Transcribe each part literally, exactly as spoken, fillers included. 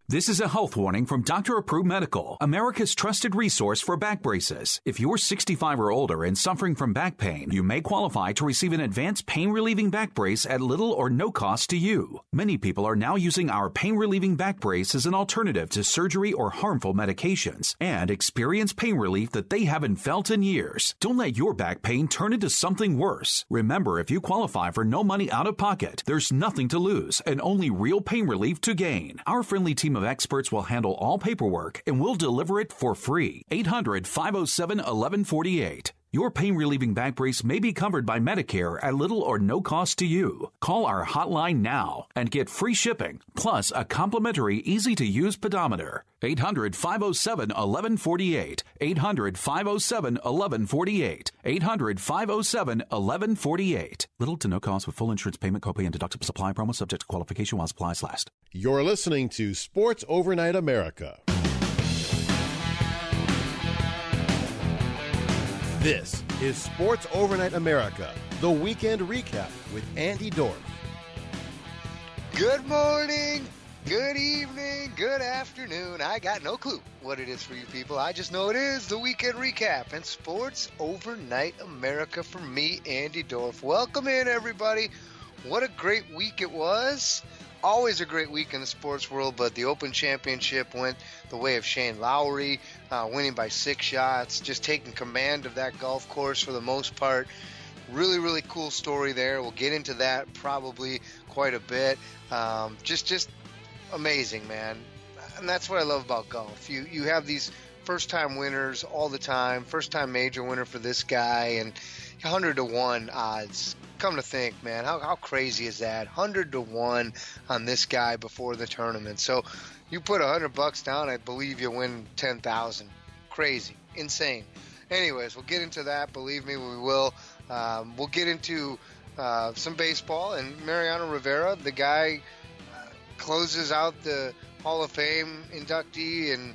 This is a health warning from Doctor Approved Medical, America's trusted resource for back braces. If you're sixty-five or older and suffering from back pain, you may qualify to receive an advanced pain-relieving back brace at little or no cost to you. Many people are now using our pain-relieving back brace as an alternative to surgery or harmful medications and experience pain relief that they haven't felt in years. Don't let your back pain turn into something worse. Remember, if you qualify for no money out of pocket, there's nothing to lose and only real pain relief to gain. Our friendly team of experts will handle all paperwork and will deliver it for free. eight hundred, five oh seven, eleven forty-eight. Your pain-relieving back brace may be covered by Medicare at little or no cost to you. Call our hotline now and get free shipping, plus a complimentary, easy-to-use pedometer. eight hundred, five oh seven, eleven forty-eight. eight hundred, five oh seven, eleven forty-eight. eight hundred, five oh seven, eleven forty-eight. Little to no cost with full insurance payment, copay, and deductible supply promo subject to qualification while supplies last. You're listening to Sports Overnight America. This is Sports Overnight America, the weekend recap with Andy Dorf. Good morning, good evening, good afternoon. I got no clue what it is for you people. I just know it is the weekend recap and Sports Overnight America for me, Andy Dorf. Welcome in, everybody. What a great week it was. Always a great week in the sports world, but the Open Championship went the way of Shane Lowry, uh, winning by six shots, just taking command of that golf course for the most part. Really, really cool story there. We'll get into that probably quite a bit. Um, just, just amazing, man. And that's what I love about golf. You, you have these first-time winners all the time. First-time major winner for this guy, and one hundred to one odds. Come to think, man, how how crazy is that? one hundred to one on this guy before the tournament. So you put one hundred bucks down, I believe you win ten thousand. Crazy, insane. Anyways, we'll get into that. Believe me, we will. Um, we'll get into uh, some baseball, and Mariano Rivera, the guy, uh, closes out the Hall of Fame inductee, and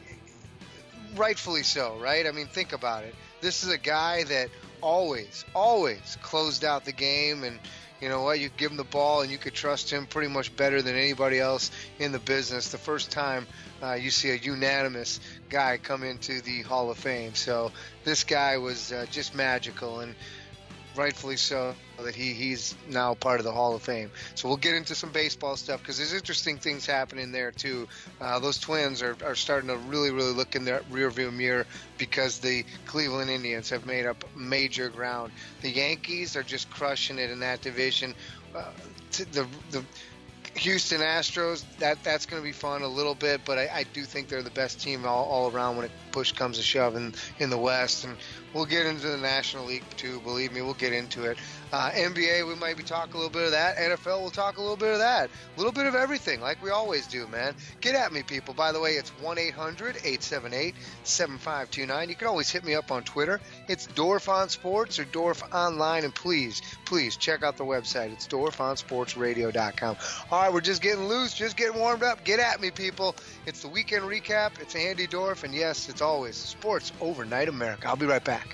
rightfully so, right? I mean, think about it. This is a guy that always, always closed out the game, and you know what? You give him the ball, and you could trust him pretty much better than anybody else in the business. The first time uh, you see a unanimous guy come into the Hall of Fame. So this guy was uh, just magical, and rightfully so that he, he's now part of the Hall of Fame. So we'll get into some baseball stuff because there's interesting things happening there too. Uh, those Twins are, are starting to really, really look in their rearview mirror because the Cleveland Indians have made up major ground. The Yankees are just crushing it in that division. Uh, the the Houston Astros, that that's going to be fun a little bit, but I, I do think they're the best team all, all around when it push comes to shove in, in the West. And we'll get into the National League too, believe me, we'll get into it. Uh, N B A, we might be talking a little bit of that. N F L, we'll talk a little bit of that. A little bit of everything, like we always do, man. Get at me, people. By the way, it's one eight hundred, eight seven eight, seven five two nine. You can always hit me up on Twitter. It's Dorf on Sports or Dorf Online, and please, please check out the website. It's dorf on sports radio dot com. All right, we're just getting loose, just getting warmed up. Get at me, people. It's the weekend recap. It's Andy Dorf, and yes, it's always Sports Overnight America. I'll be right back.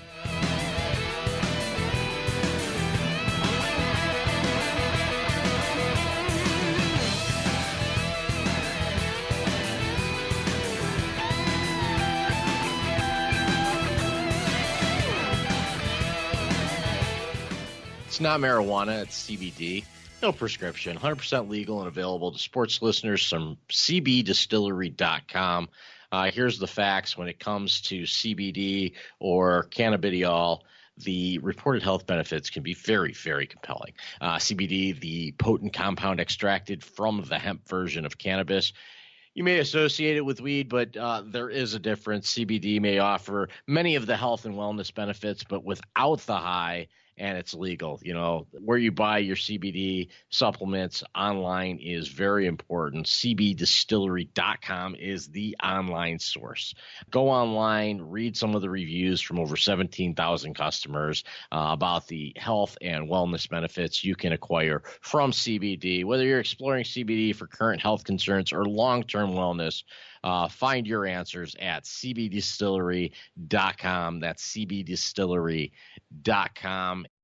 It's not marijuana, it's C B D. No prescription, one hundred percent legal and available to sports listeners from c b distillery dot com. Uh, here's the facts when it comes to C B D or cannabidiol. The reported health benefits can be very, very compelling. Uh, C B D, the potent compound extracted from the hemp version of cannabis. You may associate it with weed, but uh, there is a difference. C B D may offer many of the health and wellness benefits, but without the high, and it's legal. You know, where you buy your C B D supplements online is very important. c b distillery dot com is the online source. Go online, read some of the reviews from over seventeen thousand customers uh, about the health and wellness benefits you can acquire from C B D. Whether you're exploring C B D for current health concerns or long-term wellness, Uh, find your answers at c b distillery dot com. That's c b distillery dot com.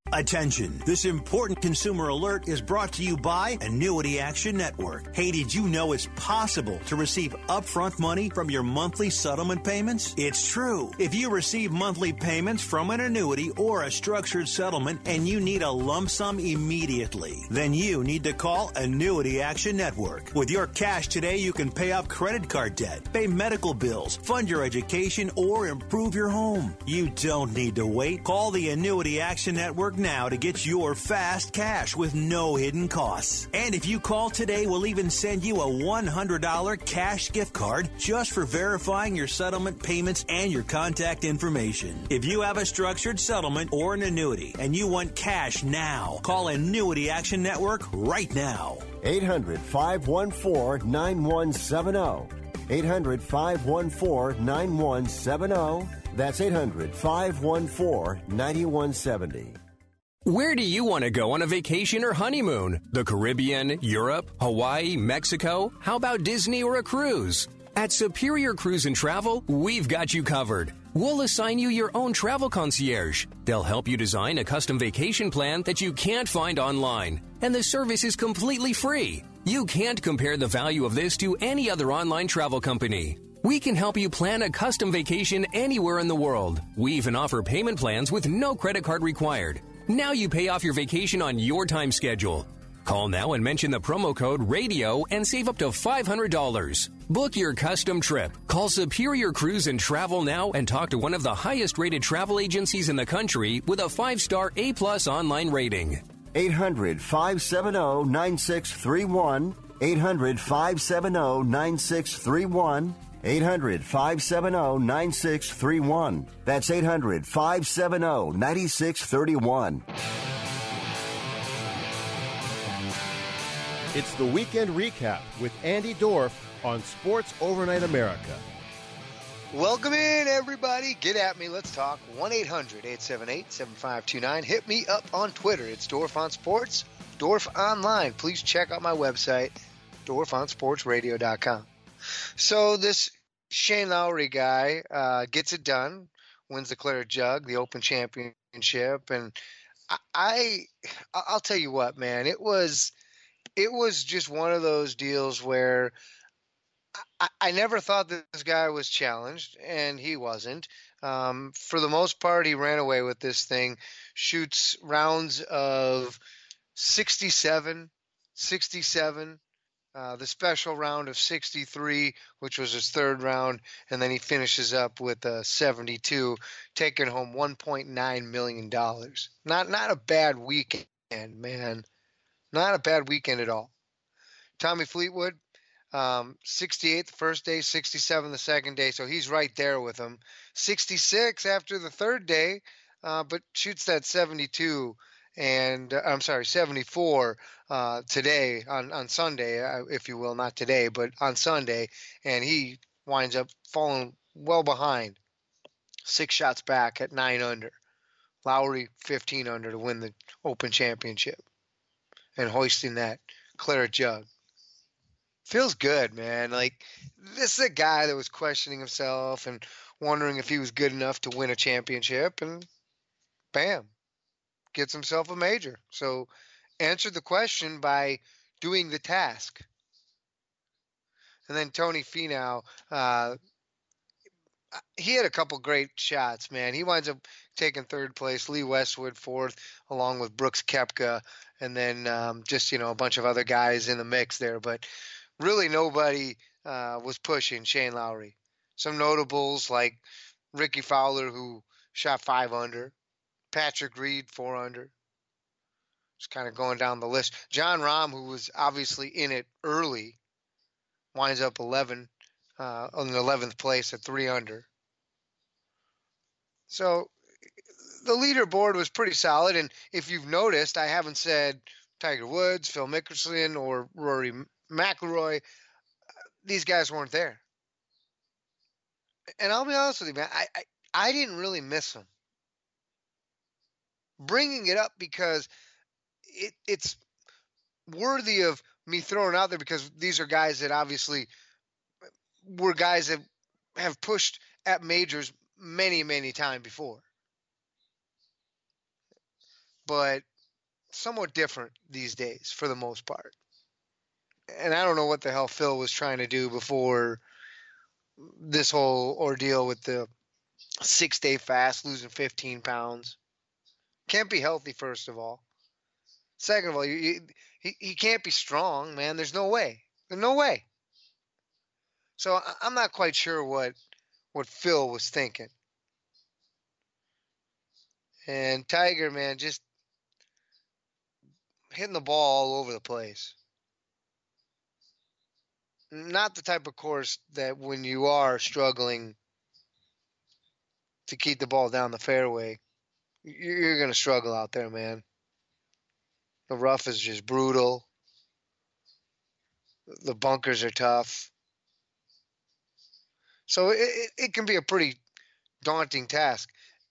Attention, this important consumer alert is brought to you by Annuity Action Network. Hey, did you know it's possible to receive upfront money from your monthly settlement payments? It's true. If you receive monthly payments from an annuity or a structured settlement and you need a lump sum immediately, then you need to call Annuity Action Network. With your cash today, you can pay off credit card debt, pay medical bills, fund your education, or improve your home. You don't need to wait. Call the Annuity Action Network now to get your fast cash with no hidden costs. And if you call today, we'll even send you a one hundred dollars cash gift card just for verifying your settlement payments and your contact information. If you have a structured settlement or an annuity and you want cash now, call Annuity Action Network right now. eight hundred, five one four, nine one seven zero. eight hundred, five one four, nine one seven zero. That's eight hundred, five one four, nine one seven zero. Where do you want to go on a vacation or honeymoon? The Caribbean, Europe, Hawaii, Mexico? How about Disney or a cruise? At Superior Cruise and Travel, we've got you covered. We'll assign you your own travel concierge. They'll help you design a custom vacation plan that you can't find online. And the service is completely free. You can't compare the value of this to any other online travel company. We can help you plan a custom vacation anywhere in the world. We even offer payment plans with no credit card required. Now you pay off your vacation on your time schedule. Call now and mention the promo code RADIO and save up to five hundred dollars. Book your custom trip. Call Superior Cruise and Travel now and talk to one of the highest rated travel agencies in the country with a five-star A-plus online rating. eight hundred, five seven zero, nine six three one. eight hundred, five seven zero, nine six three one. eight hundred, five seven zero, nine six three one. That's eight hundred, five seven zero, nine six three one. It's the Weekend Recap with Andy Dorff on Sports Overnight America. Welcome in, everybody. Get at me. Let's talk. one eight hundred, eight seven eight, seven five two nine. Hit me up on Twitter. It's Dorff on Sports, Dorff Online. Please check out my website, dorff on sports radio dot com. So this Shane Lowry guy uh, gets it done, wins the Claret Jug, the Open Championship, and I, I I'll tell you what, man, it was it was just one of those deals where I, I never thought that this guy was challenged, and he wasn't. Um, for the most part, he ran away with this thing, shoots rounds of sixty-seven, sixty-seven. Uh, the special round of sixty-three, which was his third round, and then he finishes up with a seventy-two, taking home one point nine million dollars. Not not a bad weekend, man. Not a bad weekend at all. Tommy Fleetwood, um, sixty-eight the first day, sixty-seven the second day, so he's right there with him. sixty-six after the third day, uh, but shoots that seventy-two. And uh, I'm sorry, seventy-four uh, today on, on Sunday, uh, if you will, not today, but on Sunday. And he winds up falling well behind, six shots back at nine under. Lowry fifteen under to win the Open Championship and hoisting that Claret Jug. Feels good, man. Like, this is a guy that was questioning himself and wondering if he was good enough to win a championship, and bam. Gets himself a major. So answered the question by doing the task. And then Tony Finau, uh, he had a couple great shots, man. He winds up taking third place, Lee Westwood fourth, along with Brooks Koepka, and then um, just, you know, a bunch of other guys in the mix there. But really nobody uh, was pushing Shane Lowry. Some notables like Ricky Fowler, who shot five under. Patrick Reed, four under. Just kind of going down the list. John Rahm, who was obviously in it early, winds up eleven uh, on the eleventh place at three under. So the leaderboard was pretty solid. And if you've noticed, I haven't said Tiger Woods, Phil Mickelson, or Rory McIlroy. These guys weren't there. And I'll be honest with you, man, I, I, I didn't really miss them. Bringing it up because it, it's worthy of me throwing out there, because these are guys that obviously were guys that have pushed at majors many, many times before. but somewhat different these days for the most part. And I don't know what the hell Phil was trying to do before this whole ordeal with the six-day fast, losing fifteen pounds. Can't be healthy, first of all. Second of all, you, you, he, he can't be strong, man. There's no way. There's no way. So I, I'm not quite sure what what Phil was thinking. And Tiger, man, just hitting the ball all over the place. Not the type of course that when you are struggling to keep the ball down the fairway, you're going to struggle out there, man. The rough is just brutal. The bunkers are tough. So it, it, it can be a pretty daunting task.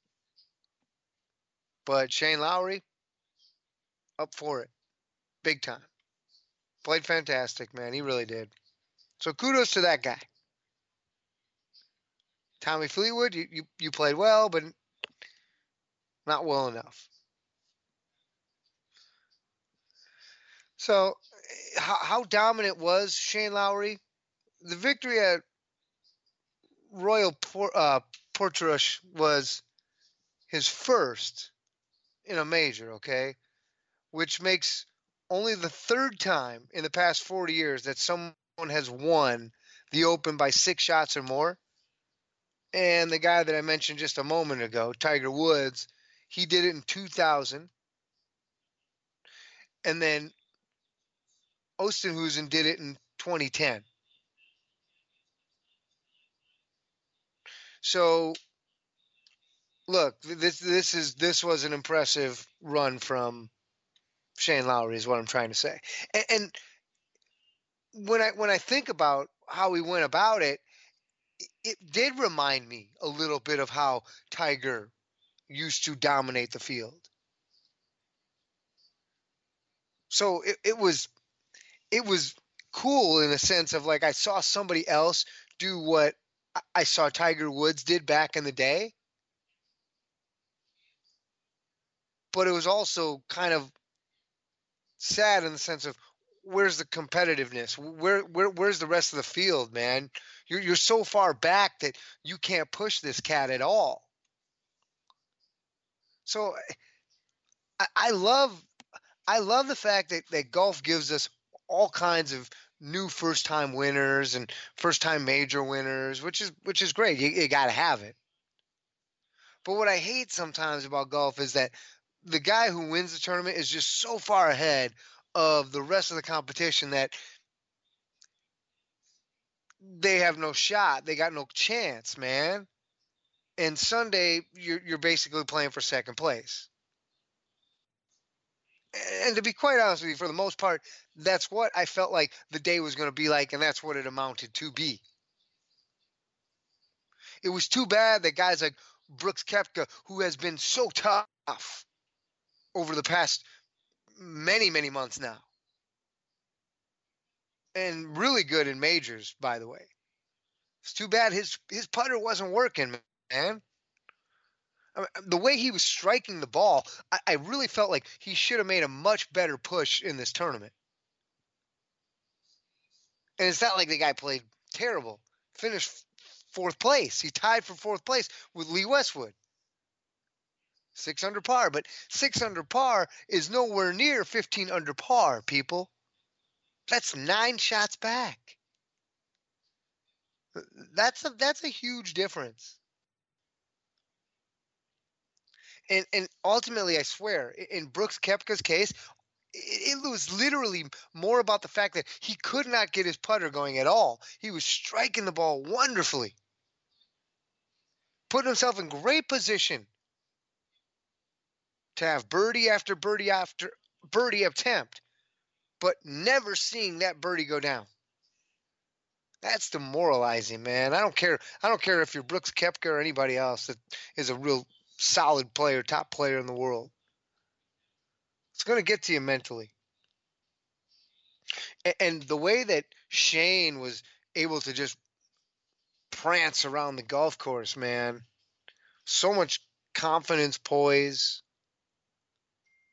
But Shane Lowry, up for it. Big time. Played fantastic, man. He really did. So kudos to that guy. Tommy Fleetwood, you, you, you played well, but not well enough. So how, how dominant was Shane Lowry? The victory at Royal Port, uh, Portrush was his first in a major, okay? Which makes only the third time in the past forty years that someone has won the Open by six shots or more. And the guy that I mentioned just a moment ago, Tiger Woods, he did it in two thousand. And then Ostenhuizen did it in twenty ten. So, look, this this is this was an impressive run from Shane Lowry, is what I'm trying to say. And, and when I when I think about how he went about it, it did remind me a little bit of how Tiger used to dominate the field. So it, it was it was cool in a sense of like I saw somebody else do what I saw Tiger Woods did back in the day. But it was also kind of sad in the sense of where's the competitiveness? Where where where's the rest of the field, man? You're you're so far back that you can't push this cat at all. So I, I love I love the fact that, that golf gives us all kinds of new first-time winners and first-time major winners, which is which is great. You, you got to have it. But what I hate sometimes about golf is that the guy who wins the tournament is just so far ahead of the rest of the competition that they have no shot. They got no chance, man. And Sunday, you're you're basically playing for second place. And to be quite honest with you, for the most part, that's what I felt like the day was going to be like, and that's what it amounted to be. It was too bad that guys like Brooks Koepka, who has been so tough over the past many, many months now, and really good in majors, by the way. It's too bad his his putter wasn't working, man. I mean, the way he was striking the ball, I, I really felt like he should have made a much better push in this tournament. And it's not like the guy played terrible. Finished fourth place. He tied for fourth place with Lee Westwood. Six under par, but six under par is nowhere near fifteen under par, people. That's nine shots back. That's a that's a huge difference. And and ultimately, I swear, in Brooks Koepka's case, it, it was literally more about the fact that he could not get his putter going at all. He was striking the ball wonderfully, putting himself in great position to have birdie after birdie after birdie attempt, but never seeing that birdie go down. That's demoralizing, man. I don't care. I don't care if you're Brooks Koepka or anybody else that is a real solid player, top player in the world. It's going to get to you mentally. And, and the way that Shane was able to just prance around the golf course, man, so much confidence, poise.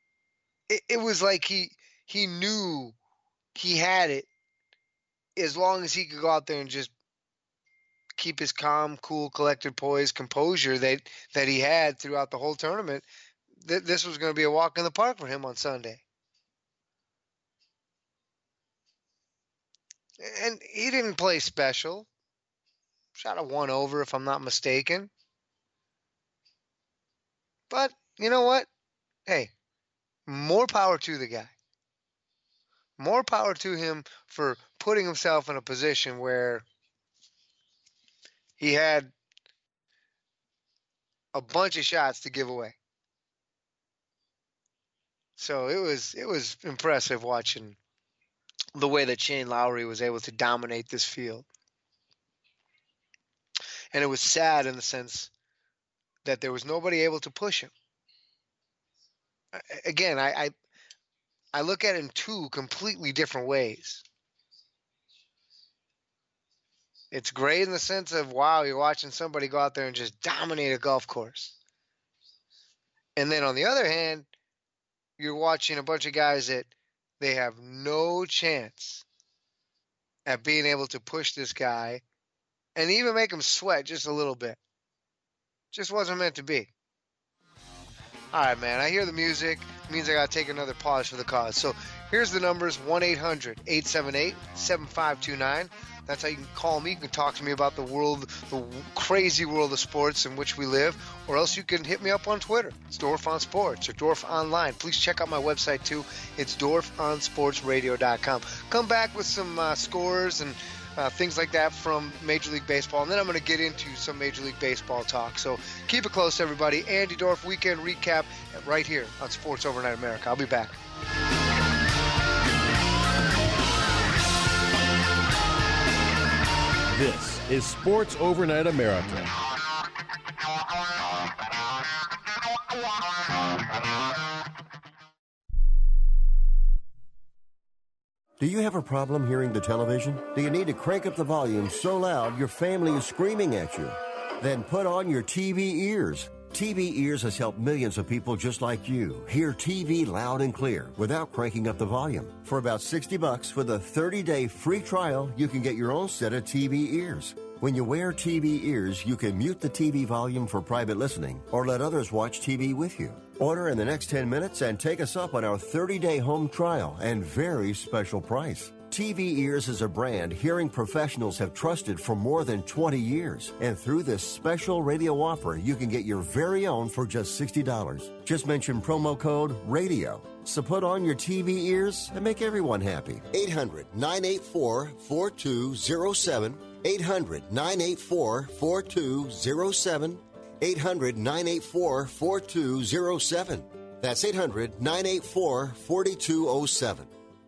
it, it was like he he knew he had it as long as he could go out there and just keep his calm, cool, collected poise, composure that, that he had throughout the whole tournament. Th- this was going to be a walk in the park for him on Sunday. And he didn't play special. Shot a one over, if I'm not mistaken. But you know what? Hey, more power to the guy. More power to him for putting himself in a position where he had a bunch of shots to give away. So it was it was impressive watching the way that Shane Lowry was able to dominate this field. And it was sad in the sense that there was nobody able to push him. Again, I I, I look at it in two completely different ways. It's great in the sense of, wow, you're watching somebody go out there and just dominate a golf course. And then on the other hand, you're watching a bunch of guys that they have no chance at being able to push this guy and even make him sweat just a little bit. Just wasn't meant to be. All right, man, I hear the music. It means I got to take another pause for the cause. So here's the numbers, one eight hundred eight seven eight seven five two nine. That's how you can call me. You can talk to me about the world, the crazy world of sports in which we live, or else you can hit me up on Twitter. It's Dorf on Sports or Dorf Online. Please check out my website, too. It's dorf on sports radio dot com. Come back with some uh, scores and uh, things like that from Major League Baseball, and then I'm going to get into some Major League Baseball talk. So keep it close, everybody. Andy Dorf Weekend Recap right here on Sports Overnight America. I'll be back. This is Sports Overnight America. Do you have a problem hearing the television? Do you need to crank up the volume so loud your family is screaming at you? Then put on your T V ears. T V Ears has helped millions of people just like you hear T V loud and clear without cranking up the volume. For about sixty bucks with a thirty-day free trial, you can get your own set of T V ears. When you wear T V ears, you can mute the T V volume for private listening or let others watch T V with you. Order in the next ten minutes and take us up on our thirty-day home trial and very special price. T V Ears is a brand hearing professionals have trusted for more than twenty years. And through this special radio offer, you can get your very own for just sixty dollars. Just mention promo code RADIO. So put on your T V ears and make everyone happy. eight hundred nine eight four four two zero seven. eight hundred nine eight four four two zero seven. eight hundred nine eight four four two zero seven. That's eight hundred nine eight four four two zero seven.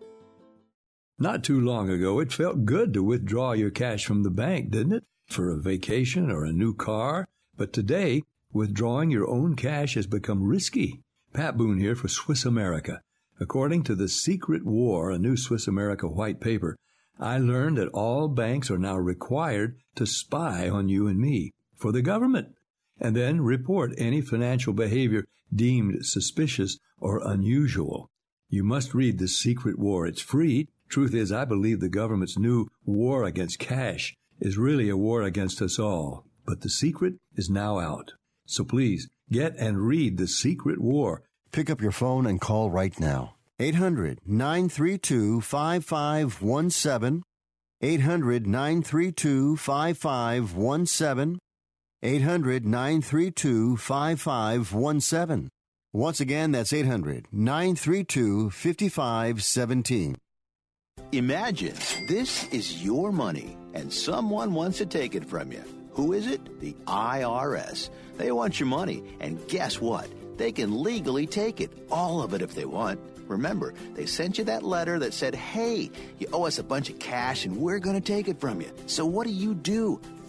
Not too long ago, it felt good to withdraw your cash from the bank, didn't it? For a vacation or a new car. But today, withdrawing your own cash has become risky. Pat Boone here for Swiss America. According to The Secret War, a new Swiss America white paper, I learned that all banks are now required to spy on you and me for the government, and then report any financial behavior deemed suspicious or unusual. You must read The Secret War. It's free. Truth is, I believe the government's new war against cash is really a war against us all. But the secret is now out. So please, get and read The Secret War. Pick up your phone and call right now. eight hundred nine three two five five one seven. eight hundred nine three two five five one seven. eight hundred nine three two five five one seven. Once again, that's eight hundred nine three two five five one seven. Imagine this is your money and someone wants to take it from you. Who is it? The I R S. They want your money, and guess what? They can legally take it, all of it if they want. Remember, they sent you that letter that said, hey, you owe us a bunch of cash and we're going to take it from you. So what do you do?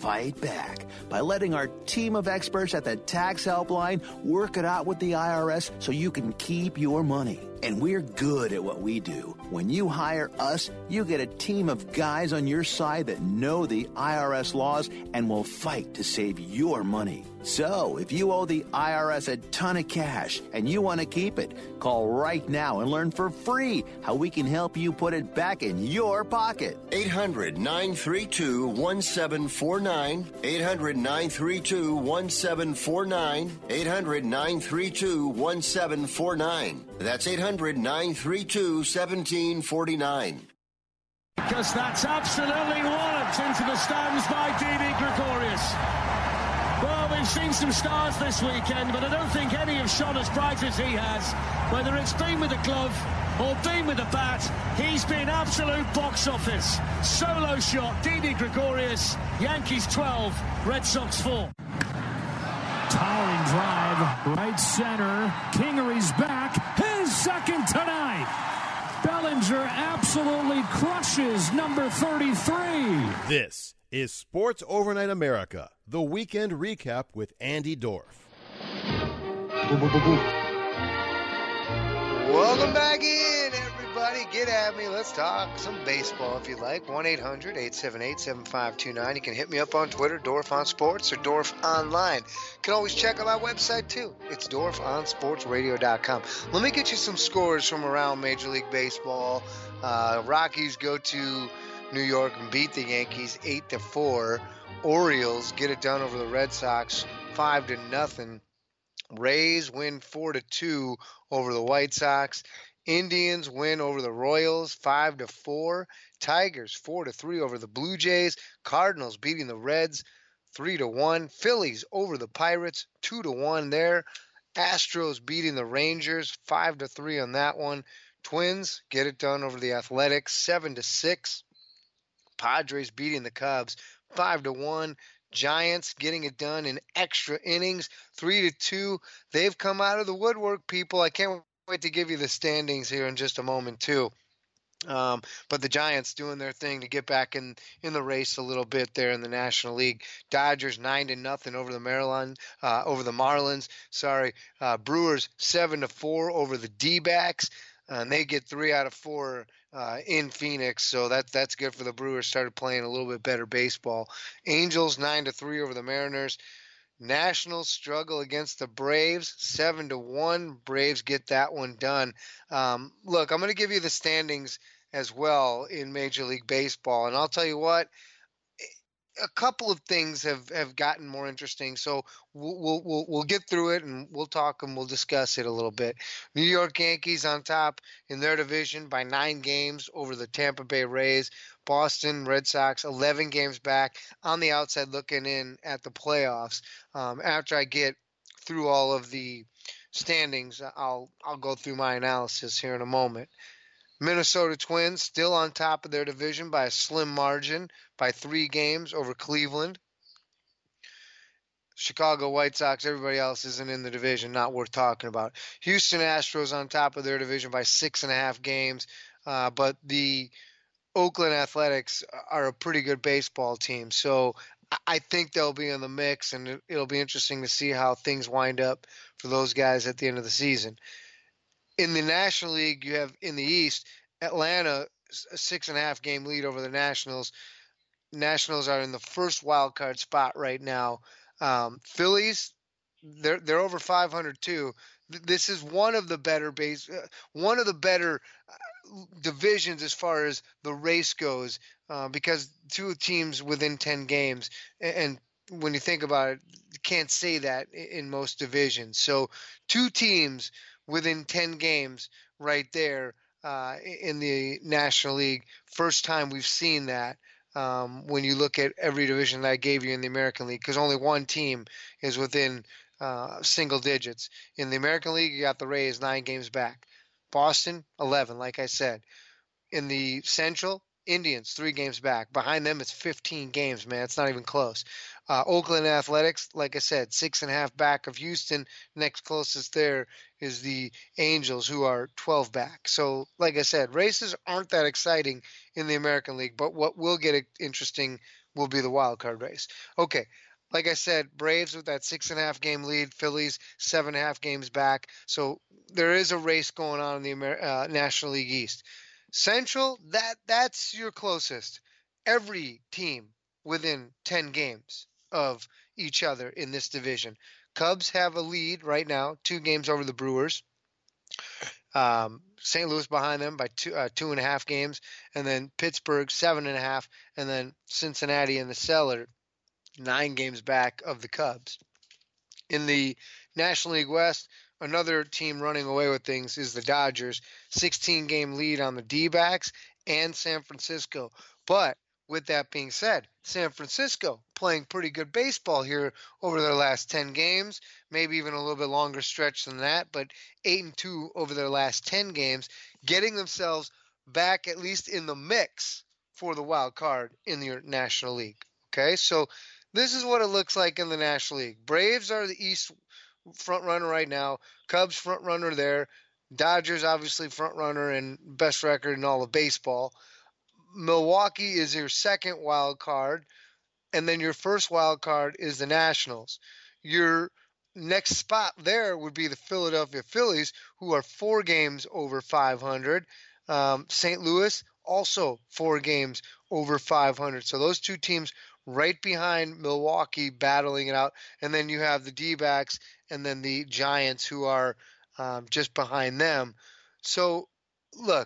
fight back by letting our team of experts at the Tax Helpline work it out with the I R S so you can keep your money. And we're good at what we do. When you hire us, you get a team of guys on your side that know the I R S laws and will fight to save your money. So, if you owe the I R S a ton of cash and you want to keep it, call right now and learn for free how we can help you put it back in your pocket. eight hundred, nine three two, one seven four nine. eight hundred, nine three two, one seven four nine. eight hundred, nine three two, one seven four nine. That's eight hundred, nine three two, one seven four nine. Because that's absolutely walloped into the stands by Didi Gregorius. Well, we've seen some stars this weekend, but I don't think any have shone as bright as he has. Whether it's been with a glove or been with a bat, he's been absolute box office. Solo shot, Didi Gregorius, Yankees twelve, Red Sox four. Towering drive, right center. Kingery's back, his second tonight. Bellinger absolutely crushes number thirty-three. This is Sports Overnight America, the weekend recap with Andy Dorf. Welcome back in, everybody. Get at me. Let's talk some baseball if you'd like. one eight hundred, eight seven eight, seven five two nine. You can hit me up on Twitter, Dorf on Sports, or Dorf Online. You can always check out my website, too. It's dorf on sports radio dot com. Let me get you some scores from around Major League Baseball. Uh, Rockies go to New York and beat the Yankees eight to four. Orioles get it done over the Red Sox five to nothing. Rays win four to two over the White Sox. Indians win over the Royals five to four. Tigers four to three over the Blue Jays. Cardinals beating the Reds three to one. Phillies over the Pirates two to one there. Astros beating the Rangers five to three on that one. Twins get it done over the Athletics seven to six. Padres beating the Cubs five to one. Giants getting it done in extra innings three to two. They've come out of the woodwork, people. I can't wait to give you the standings here in just a moment too. Um, but the Giants doing their thing to get back in, in the race a little bit there in the National League. Dodgers nine to nothing over the Maryland, uh, over the Marlins. Sorry, uh, Brewers seven to four over the D-backs. Uh, and they get three out of four uh, in Phoenix, so that that's good for the Brewers. Started playing a little bit better baseball. Angels nine to three over the Mariners. Nationals struggle against the Braves seven to one. Braves get that one done. Um, look, I'm going to give you the standings as well in Major League Baseball, and I'll tell you what. A couple of things have, have gotten more interesting, so we'll, we'll we'll get through it and we'll talk and we'll discuss it a little bit. New York Yankees on top in their division by nine games over the Tampa Bay Rays. Boston Red Sox eleven games back on the outside looking in at the playoffs. Um, after I get through all of the standings, I'll I'll go through my analysis here in a moment. Minnesota Twins still on top of their division by a slim margin by three games over Cleveland. Chicago White Sox, everybody else isn't in the division, not worth talking about. Houston Astros on top of their division by six and a half games, uh, but the Oakland Athletics are a pretty good baseball team, so I think they'll be in the mix, and it'll be interesting to see how things wind up for those guys at the end of the season. In the National League, you have in the East, Atlanta, a six and a half game lead over the Nationals. Nationals are in the first wild card spot right now. Um, Phillies, they're they're over five hundred too. This is one of the better base, uh, one of the better divisions as far as the race goes, uh, because two teams within ten games, and, and when you think about it, you can't say that in most divisions. So two teams within ten games right there uh, in the National League. First time we've seen that um, when you look at every division that I gave you in the American League, because only one team is within uh, single digits. In the American League, you got the Rays nine games back. Boston, eleven, like I said. In the Central, Indians, three games back. Behind them, it's fifteen games, man. It's not even close. Uh, Oakland Athletics, like I said, six and a half back of Houston. Next closest there is the Angels, who are twelve back. So, like I said, races aren't that exciting in the American League, but what will get interesting will be the wild card race. Okay, like I said, Braves with that six and a half game lead, Phillies seven and a half games back. So there is a race going on in the Amer- uh, National League East. Central, that that's your closest. Every team within ten games of each other in this division. Cubs have a lead right now, two games over the Brewers. Um, Saint Louis behind them by two, uh, two and a half games, and then Pittsburgh seven and a half, and then Cincinnati in the cellar, nine games back of the Cubs. In the National League West, another team running away with things is the Dodgers, sixteen game lead on the D-backs and San Francisco. But with that being said, San Francisco playing pretty good baseball here over their last ten games, maybe even a little bit longer stretch than that, but eight and two over their last ten games, getting themselves back at least in the mix for the wild card in the National League. Okay, so this is what it looks like in the National League. Braves are the East front runner right now. Cubs front runner there. Dodgers obviously front runner and best record in all of baseball. Milwaukee is your second wild card, and then your first wild card is the Nationals. Your next spot there would be the Philadelphia Phillies, who are four games over five hundred. Um, Saint Louis also four games over five hundred. So those two teams right behind Milwaukee battling it out. And then you have the D-backs and then the Giants, who are um, just behind them. So, look,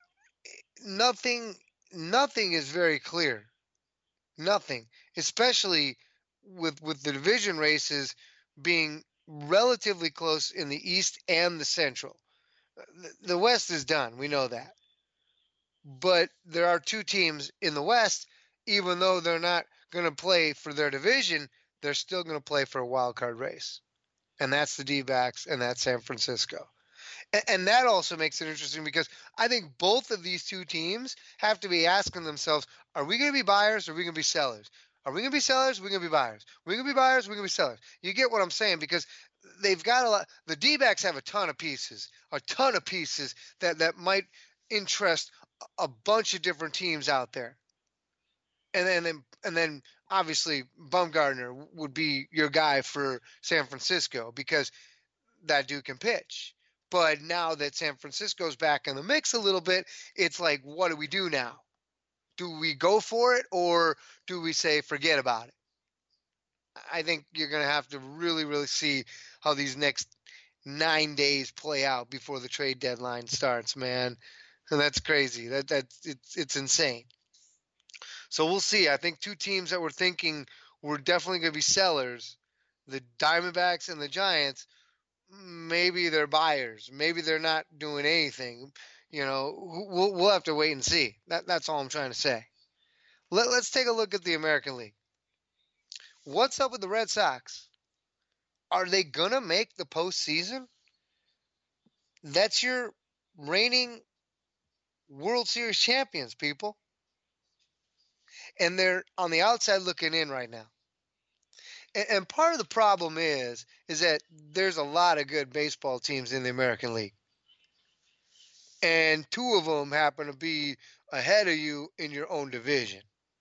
nothing nothing is very clear. Nothing, especially with with the division races being relatively close in the East and the Central. The, the West is done. We know that. But there are two teams in the West, even though they're not going to play for their division, they're still going to play for a wild card race. And that's the D-backs and that's San Francisco. And, and that also makes it interesting because I think both of these two teams have to be asking themselves, are we going to be buyers or are we going to be sellers? Are we going to be sellers? Are we going to be buyers? Are we going to be buyers? Are we going to be sellers? You get what I'm saying? Because they've got a lot. The D-backs have a ton of pieces, a ton of pieces that, that might interest a bunch of different teams out there. And then, and then, and then obviously Bumgarner would be your guy for San Francisco because that dude can pitch. But now that San Francisco's back in the mix a little bit, it's like, what do we do now? Do we go for it or do we say forget about it? I think you're going to have to really, really see how these next nine days play out before the trade deadline starts, man. And that's crazy. That that's it's it's insane. So we'll see. I think two teams that we're thinking were definitely going to be sellers, the Diamondbacks and the Giants, maybe they're buyers. Maybe they're not doing anything. You know, we'll we'll have to wait and see. That that's all I'm trying to say. Let, let's take a look at the American League. What's up with the Red Sox? Are they going to make the postseason? That's your reigning World Series champions, people. And they're on the outside looking in right now. And, and part of the problem is, is that there's a lot of good baseball teams in the American League. And two of them happen to be ahead of you in your own division.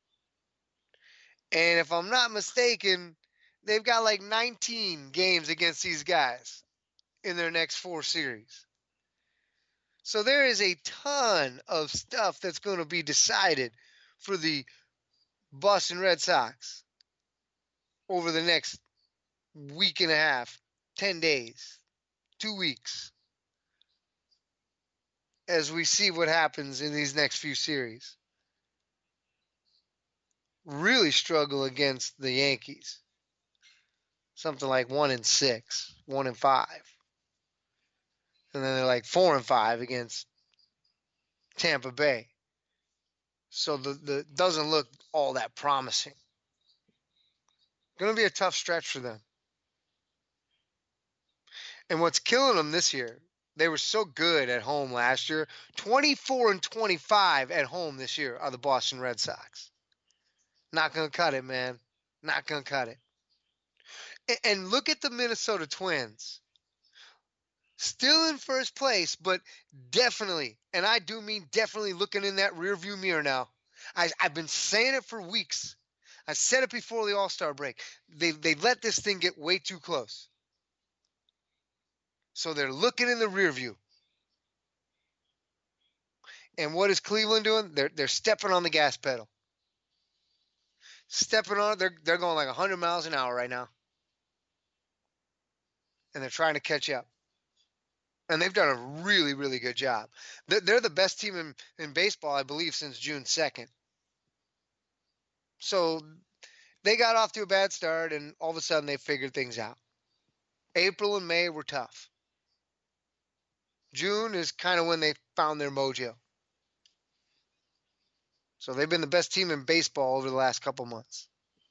And if I'm not mistaken, they've got like nineteen games against these guys in their next four series. So there is a ton of stuff that's going to be decided for the Boston Red Sox over the next week and a half, ten days, two weeks, as we see what happens in these next few series. Really struggle against the Yankees. Something like one and six, one and five. And then they're like four and five against Tampa Bay. So the, the doesn't look all that promising. Going to be a tough stretch for them. And what's killing them this year, they were so good at home last year. twenty-four and twenty-five at home this year are the Boston Red Sox. Not going to cut it, man. Not going to cut it. And, and look at the Minnesota Twins. Still in first place, but definitely, and I do mean definitely looking in that rearview mirror now. I, I've been saying it for weeks. I said it before the All-Star break. They they let this thing get way too close. So they're looking in the rear view. And what is Cleveland doing? They're they're stepping on the gas pedal. Stepping on it. They're they're going like one hundred miles an hour right now. And they're trying to catch up. And they've done a really, really good job. They're the best team in, in baseball, I believe, since June second. So they got off to a bad start, and all of a sudden they figured things out. April and May were tough. June is kind of when they found their mojo. So they've been the best team in baseball over the last couple months.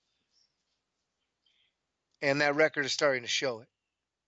And that record is starting to show it.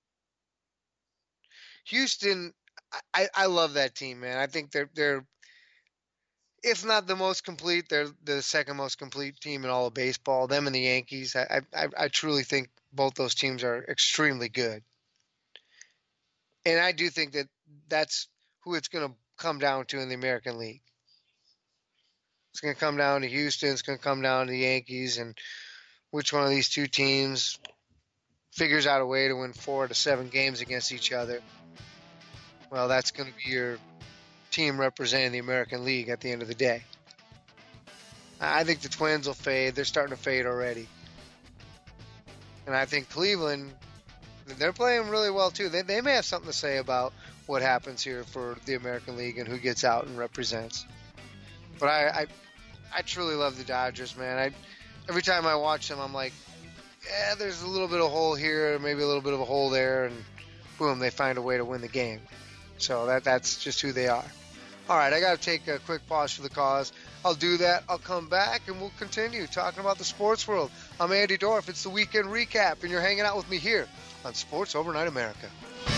Houston, I, I love that team, man. I think they're they're if not the most complete, they're the second most complete team in all of baseball. Them and the Yankees. I I, I truly think both those teams are extremely good. And I do think that that's who it's going to come down to in the American League. It's going to come down to Houston. It's going to come down to the Yankees, and which one of these two teams figures out a way to win four to seven games against each other. Well, that's going to be your team representing the American League at the end of the day. I think the Twins will fade. They're starting to fade already. And I think Cleveland, they're playing really well too. They, they may have something to say about what happens here for the American League and who gets out and represents. But I, I, I truly love the Dodgers, man. I, every time I watch them, I'm like, yeah, there's a little bit of hole here, maybe a little bit of a hole there, and boom, they find a way to win the game. So that that's just who they are. All right, I got to take a quick pause for the cause. I'll do that. I'll come back, and we'll continue talking about the sports world. I'm Andy Dorff. It's the Weekend Recap, and you're hanging out with me here on Sports Overnight America.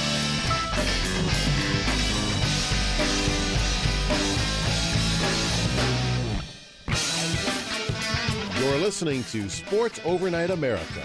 You're listening to Sports Overnight America.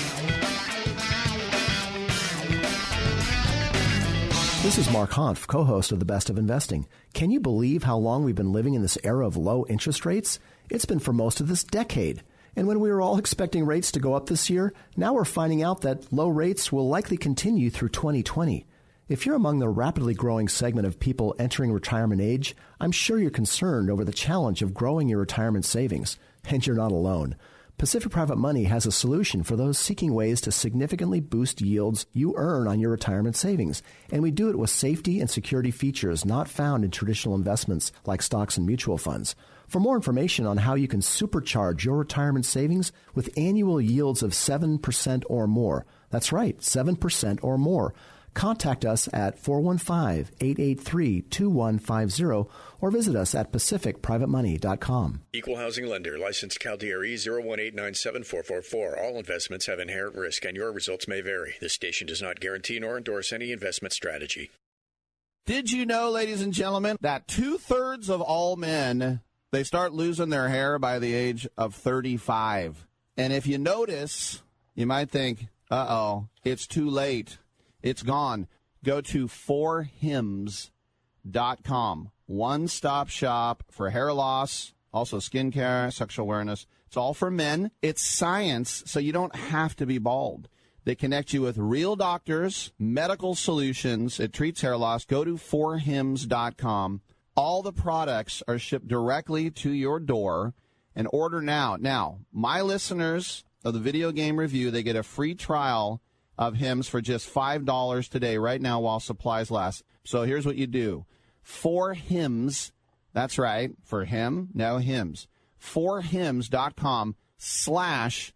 This is Mark Hanf, co-host of The Best of Investing. Can you believe how long we've been living in this era of low interest rates? It's been for most of this decade. And when we were all expecting rates to go up this year, now we're finding out that low rates will likely continue through twenty twenty. If you're among the rapidly growing segment of people entering retirement age, I'm sure you're concerned over the challenge of growing your retirement savings. And you're not alone. Pacific Private Money has a solution for those seeking ways to significantly boost yields you earn on your retirement savings. And we do it with safety and security features not found in traditional investments like stocks and mutual funds. For more information on how you can supercharge your retirement savings with annual yields of seven percent or more, that's right, seven percent or more, contact us at four one five, eight eight three, two one five zero or visit us at pacific private money dot com. Equal housing lender. Licensed Cal D R E zero one eight nine seven four four four. All investments have inherent risk and your results may vary. This station does not guarantee nor endorse any investment strategy. Did you know, ladies and gentlemen, that two-thirds of all men, they start losing their hair by the age of thirty-five? And if you notice, you might think, uh-oh, it's too late. It's gone. Go to four hims dot com. One-stop shop for hair loss, also skincare, sexual awareness. It's all for men. It's science, so you don't have to be bald. They connect you with real doctors, medical solutions. It treats hair loss. Go to four hims dot com. All the products are shipped directly to your door, and order now. Now, my listeners of the Video Game Review, they get a free trial of Hims for just five dollars today, right now, while supplies last. So here's what you do. four hims, that's right, for him, no Hims. four hims dot com slash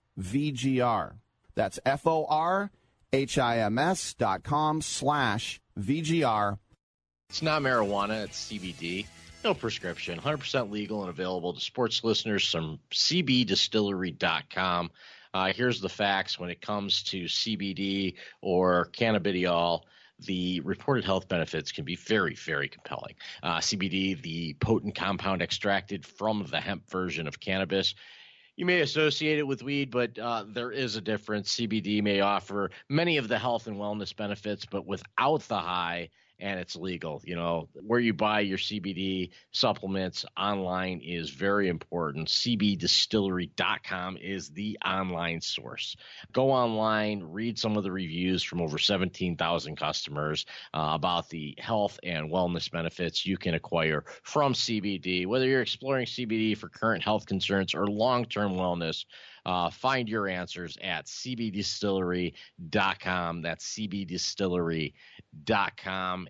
V G R. That's F O R H I M S dot com slash V G R. It's not marijuana, it's C B D. No prescription, one hundred percent legal and available to sports listeners from C B distillery dot com. Uh, here's the facts when it comes to C B D or cannabidiol. The reported health benefits can be very, very compelling. Uh, C B D, the potent compound extracted from the hemp version of cannabis. You may associate it with weed, but uh, there is a difference. C B D may offer many of the health and wellness benefits, but without the high and it's legal. You know, where you buy your C B D supplements online is very important. C B distillery dot com is the online source. Go online, read some of the reviews from over seventeen thousand customers uh, about the health and wellness benefits you can acquire from C B D. Whether you're exploring C B D for current health concerns or long-term wellness, uh, find your answers at C B distillery dot com. That's C B distillery dot com.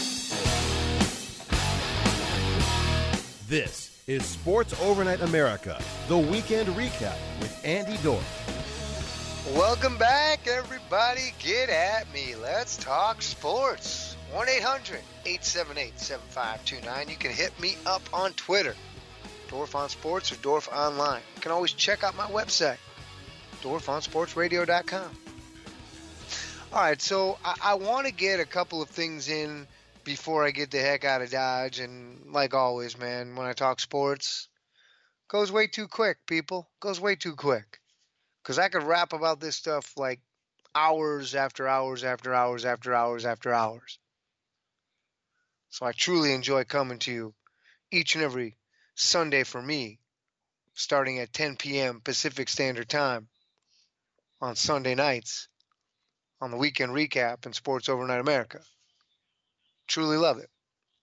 This is Sports Overnight America, the weekend recap with Andy Dorff. Welcome back, everybody. Get at me. Let's talk sports. one eight hundred eight seven eight seven five two nine. You can hit me up on Twitter, Dorff on Sports or Dorff Online. You can always check out my website, Dorff on sports radio dot com. All right, so I, I want to get a couple of things in before I get the heck out of Dodge. And like always, man, when I talk sports, goes way too quick, people. Goes way too quick. Because I could rap about this stuff like hours after hours after hours after hours after hours. So I truly enjoy coming to you each and every Sunday for me, starting at ten p.m. Pacific Standard Time on Sunday nights on the Weekend Recap and Sports Overnight America. Truly love it.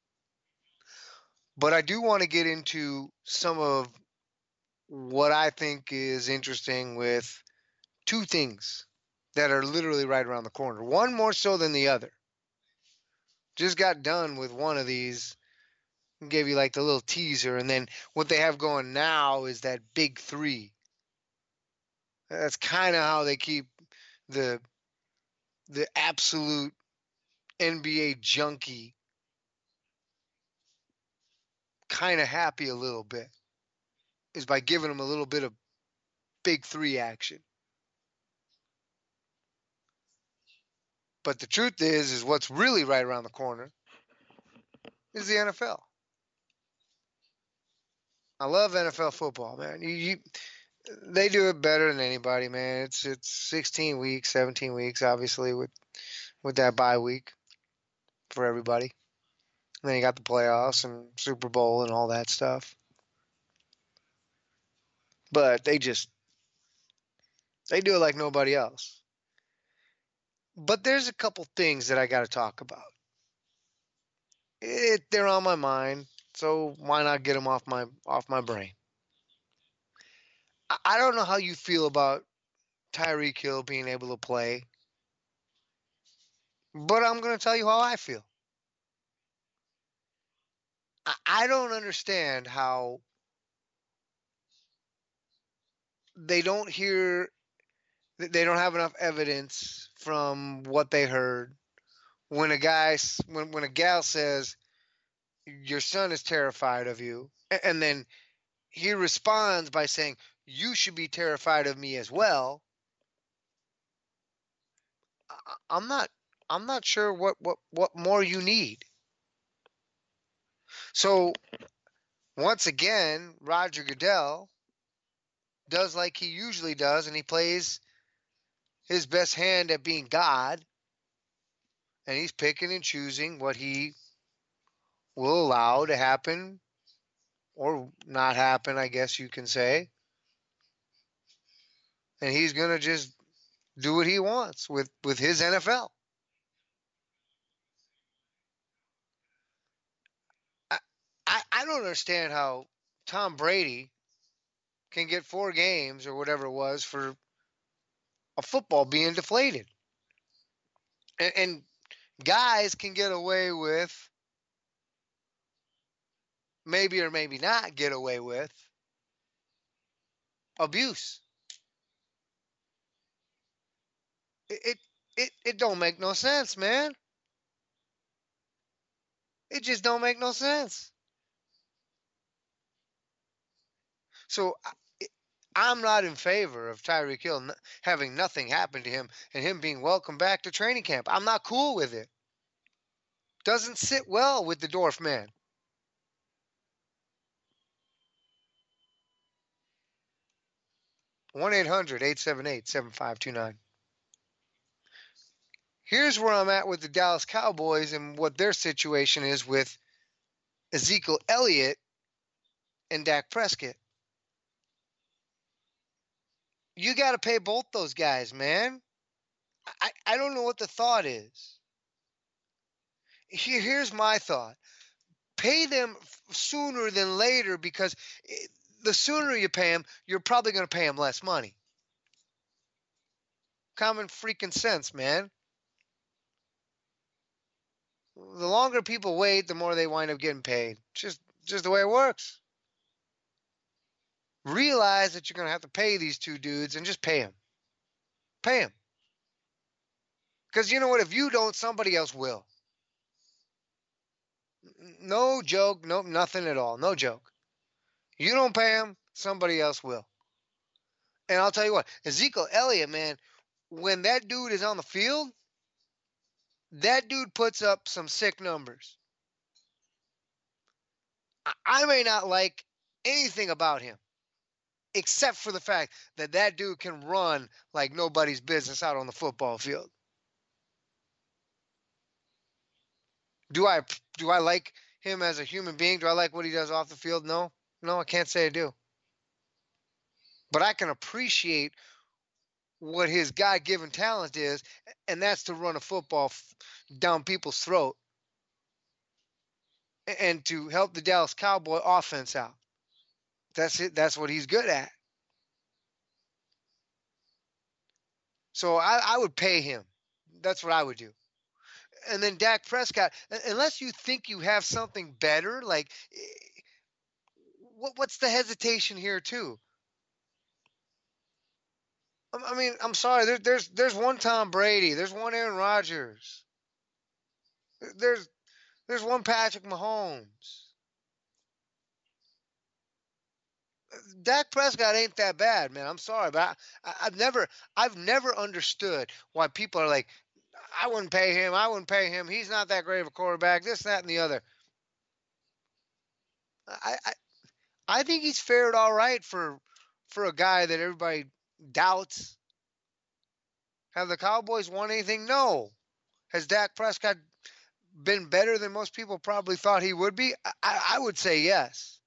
But I do want to get into some of what I think is interesting with two things that are literally right around the corner. One more so than the other. Just got done with one of these. Gave you like the little teaser. And then what they have going now is that big three. That's kind of how they keep the the absolute N B A junkie kind of happy a little bit, is by giving them a little bit of big three action. But the truth is, is what's really right around the corner is the N F L. I love N F L football, man. You, you, they do it better than anybody, man. It's it's sixteen weeks, seventeen weeks, obviously, with with that bye week for everybody. And then you got the playoffs and Super Bowl and all that stuff. But they just, they do it like nobody else. But there's a couple things that I got to talk about. It, they're on my mind, so why not get them off my off my brain? I, I don't know how you feel about Tyreek Hill being able to play, but I'm going to tell you how I feel. I, I don't understand how they don't hear, they don't have enough evidence from what they heard when a guy, when, when a gal says, your son is terrified of you, and then he responds by saying, you should be terrified of me as well. I'm not, I'm not sure what, what, what more you need. So once again, Roger Goodell does like he usually does, and he plays his best hand at being God, and he's picking and choosing what he will allow to happen or not happen, I guess you can say. And he's going to just do what he wants with, with his N F L. I, I, I don't understand how Tom Brady can get four games or whatever it was for a football being deflated. And, and guys can get away with, maybe or maybe not get away with, abuse. It, it, it, it don't make no sense, man. It just don't make no sense. So I'm not in favor of Tyreek Hill having nothing happen to him and him being welcomed back to training camp. I'm not cool with it. Doesn't sit well with the Dorff man. one eight hundred eight seven eight seven five two nine. Here's where I'm at with the Dallas Cowboys and what their situation is with Ezekiel Elliott and Dak Prescott. You got to pay both those guys, man. I, I don't know what the thought is. Here, here's my thought. Pay them sooner than later, because the sooner you pay them, you're probably going to pay them less money. Common freaking sense, man. The longer people wait, the more they wind up getting paid. Just, just the way it works. Realize that you're going to have to pay these two dudes and just pay them. Pay them. Because you know what? If you don't, somebody else will. No joke. No, nothing at all. No joke. You don't pay them, somebody else will. And I'll tell you what, Ezekiel Elliott, man, when that dude is on the field, that dude puts up some sick numbers. I may not like anything about him, except for the fact that that dude can run like nobody's business out on the football field. Do I do I like him as a human being? Do I like what he does off the field? No. No, I can't say I do. But I can appreciate what his God-given talent is, and that's to run a football down people's throat and to help the Dallas Cowboy offense out. That's it. That's what he's good at. So I, I would pay him. That's what I would do. And then Dak Prescott, unless you think you have something better, like, what, what's the hesitation here too? I mean, I'm sorry. There, there's there's one Tom Brady. There's one Aaron Rodgers. There's there's one Patrick Mahomes. Dak Prescott ain't that bad, man. I'm sorry, but I, I've never I've never understood why people are like, I wouldn't pay him. I wouldn't pay him. He's not that great of a quarterback. This, that, and the other. I I, I think he's fared all right for for a guy that everybody doubts. Have the Cowboys won anything? No. Has Dak Prescott been better than most people probably thought he would be? I, I would say yes.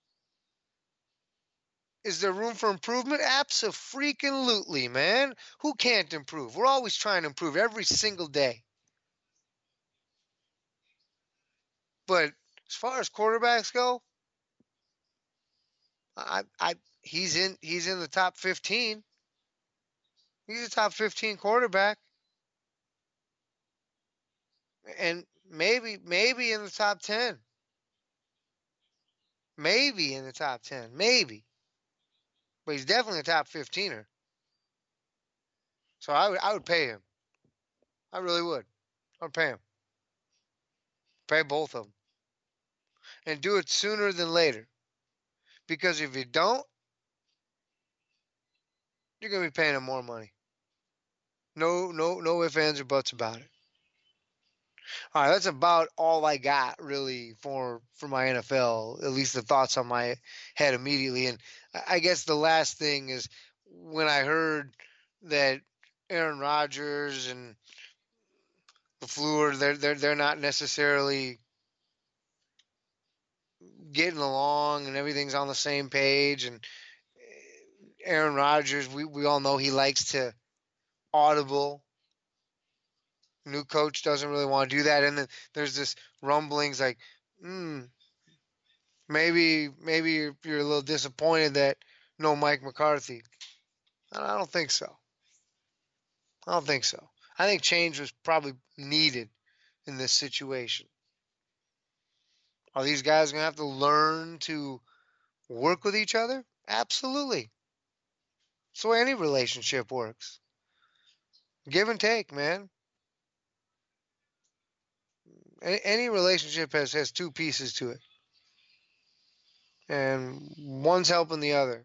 Is there room for improvement? Abso-freaking-lutely, man. Who can't improve? We're always trying to improve every single day. But as far as quarterbacks go, I, I, he's in, he's in the top fifteen. He's a top fifteen quarterback, and maybe, maybe in the top ten. Maybe in the top ten, maybe. But he's definitely a top fifteener. So I would, I would pay him. I really would. I'd pay him. Pay both of them. And do it sooner than later. Because if you don't, you're going to be paying him more money. No, no, no ifs, ands, or buts about it. All right, that's about all I got, really, for for my N F L, at least the thoughts on my head immediately. And I guess the last thing is when I heard that Aaron Rodgers and LaFleur, they're, they're, they're not necessarily getting along and everything's on the same page. And Aaron Rodgers, we, we all know he likes to audible. New coach doesn't really want to do that. And then there's this rumblings like, hmm, maybe maybe you're, you're a little disappointed that no Mike McCarthy. I don't think so. I don't think so. I think change was probably needed in this situation. Are these guys going to have to learn to work with each other? Absolutely. That's the way any relationship works. Give and take, man. Any relationship has, has two pieces to it. And one's helping the other.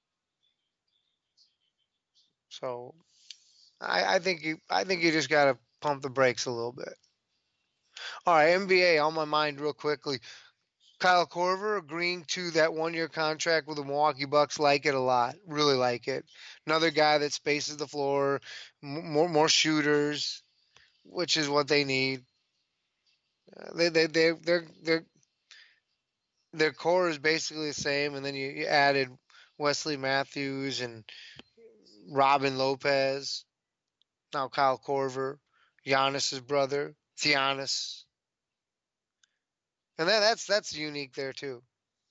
So I, I think you I think you just gotta pump the brakes a little bit. All right, N B A on my mind real quickly. Kyle Korver agreeing to that one-year contract with the Milwaukee Bucks. Like it a lot. Really like it. Another guy that spaces the floor, more more shooters. which is what they need. Uh, they they they their their their core is basically the same, and then you, you added Wesley Matthews and Robin Lopez, now Kyle Korver, Giannis's brother, Giannis. And then that's that's unique there too.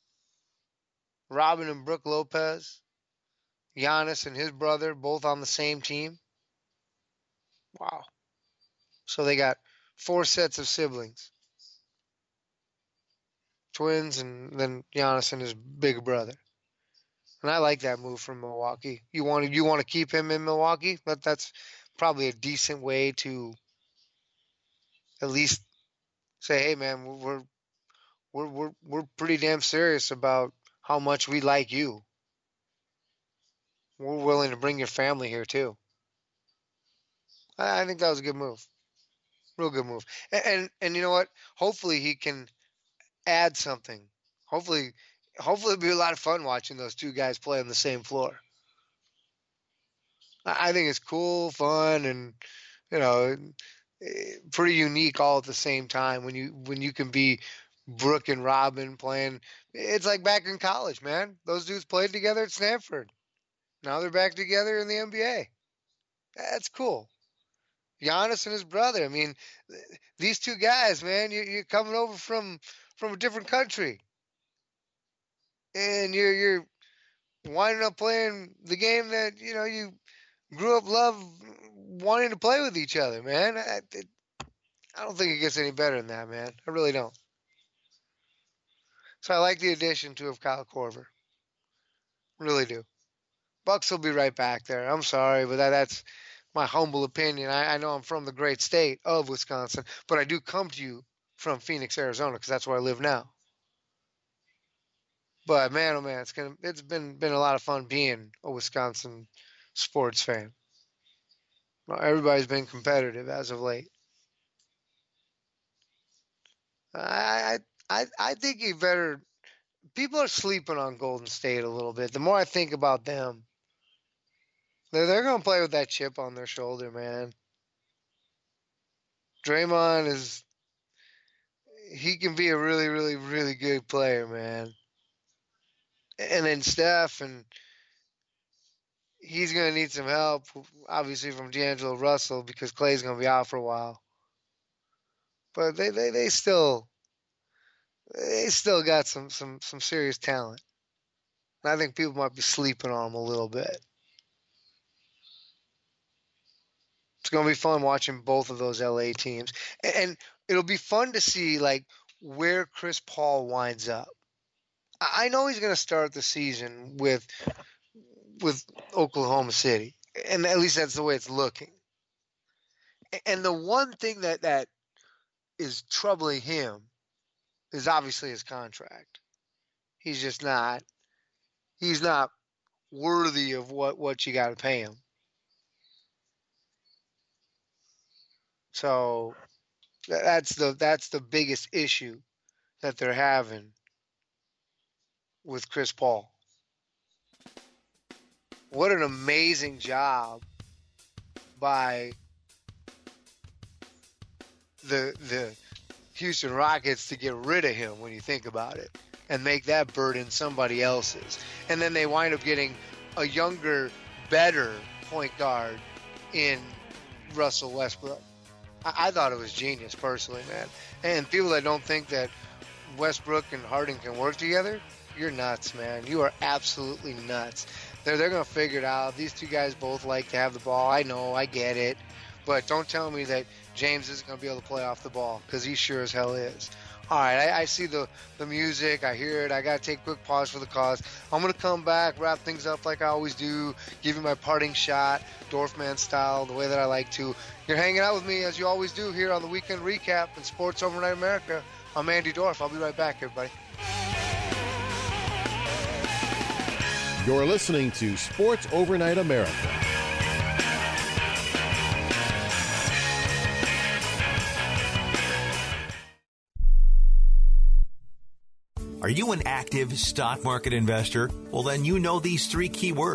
Robin and Brooke Lopez, Giannis and his brother, both on the same team. Wow. So they got four sets of siblings. Twins, and then Giannis and his big brother. And I like that move from Milwaukee. You want to you want to keep him in Milwaukee? But that's probably a decent way to at least say, hey man, we're we're we're we're pretty damn serious about how much we like you. We're willing to bring your family here too. I, I think that was a good move. Real good move. And, and and you know what? Hopefully he can add something. Hopefully hopefully it'll be a lot of fun watching those two guys play on the same floor. I, I think it's cool, fun, and you know, pretty unique all at the same time when you when you can be Brooke and Robin playing. It's like back in college, man. Those dudes played together at Stanford. Now they're back together in the N B A. That's cool. Giannis and his brother. I mean, these two guys, man, you, you're coming over from from a different country, and you're you're winding up playing the game that you know you grew up love wanting to play with each other, man. I, it, I don't think it gets any better than that, man. I really don't. So I like the addition to of Kyle Korver. Really do. Bucks will be right back there. I'm sorry, but that, that's my humble opinion. I, I know I'm from the great state of Wisconsin, but I do come to you from Phoenix, Arizona, because that's where I live now. But man, oh man, it's gonna it's been been a lot of fun being a Wisconsin sports fan. Well, everybody's been competitive as of late. I I I think you better. People are sleeping on Golden State a little bit. The more I think about them, they're they're gonna play with that chip on their shoulder, man. Draymond is. He can be a really, really, really good player, man. And then Steph, and he's going to need some help, obviously, from D'Angelo Russell because Clay's going to be out for a while. But they, they, they still they still got some, some, some serious talent. And I think people might be sleeping on them a little bit. It's going to be fun watching both of those L A teams. And it'll be fun to see, like, where Chris Paul winds up. I know he's going to start the season with with Oklahoma City, and at least that's the way it's looking. And the one thing that, that is troubling him is obviously his contract. He's just not he's not worthy of what, what you got to pay him. So that's the that's the biggest issue that they're having with Chris Paul. What an amazing job by the the Houston Rockets to get rid of him when you think about it and make that burden somebody else's. And then they wind up getting a younger, better point guard in Russell Westbrook. I, I thought it was genius personally, man. And people that don't think that Westbrook and Harden can work together, you're nuts, man. You are absolutely nuts. They're, they're going to figure it out. These two guys both like to have the ball. I know, I get it. But don't tell me that James isn't going to be able to play off the ball, because he sure as hell is. All right, I, I see the, the music. I hear it. I got to take a quick pause for the cause. I'm going to come back, wrap things up like I always do, give you my parting shot, Dorfman style, the way that I like to. You're hanging out with me, as you always do, here on the Weekend Recap in Sports Overnight America. I'm Andy Dorf. I'll be right back, everybody. You're listening to Sports Overnight America. Are you an active stock market investor? Well, then you know these three key words: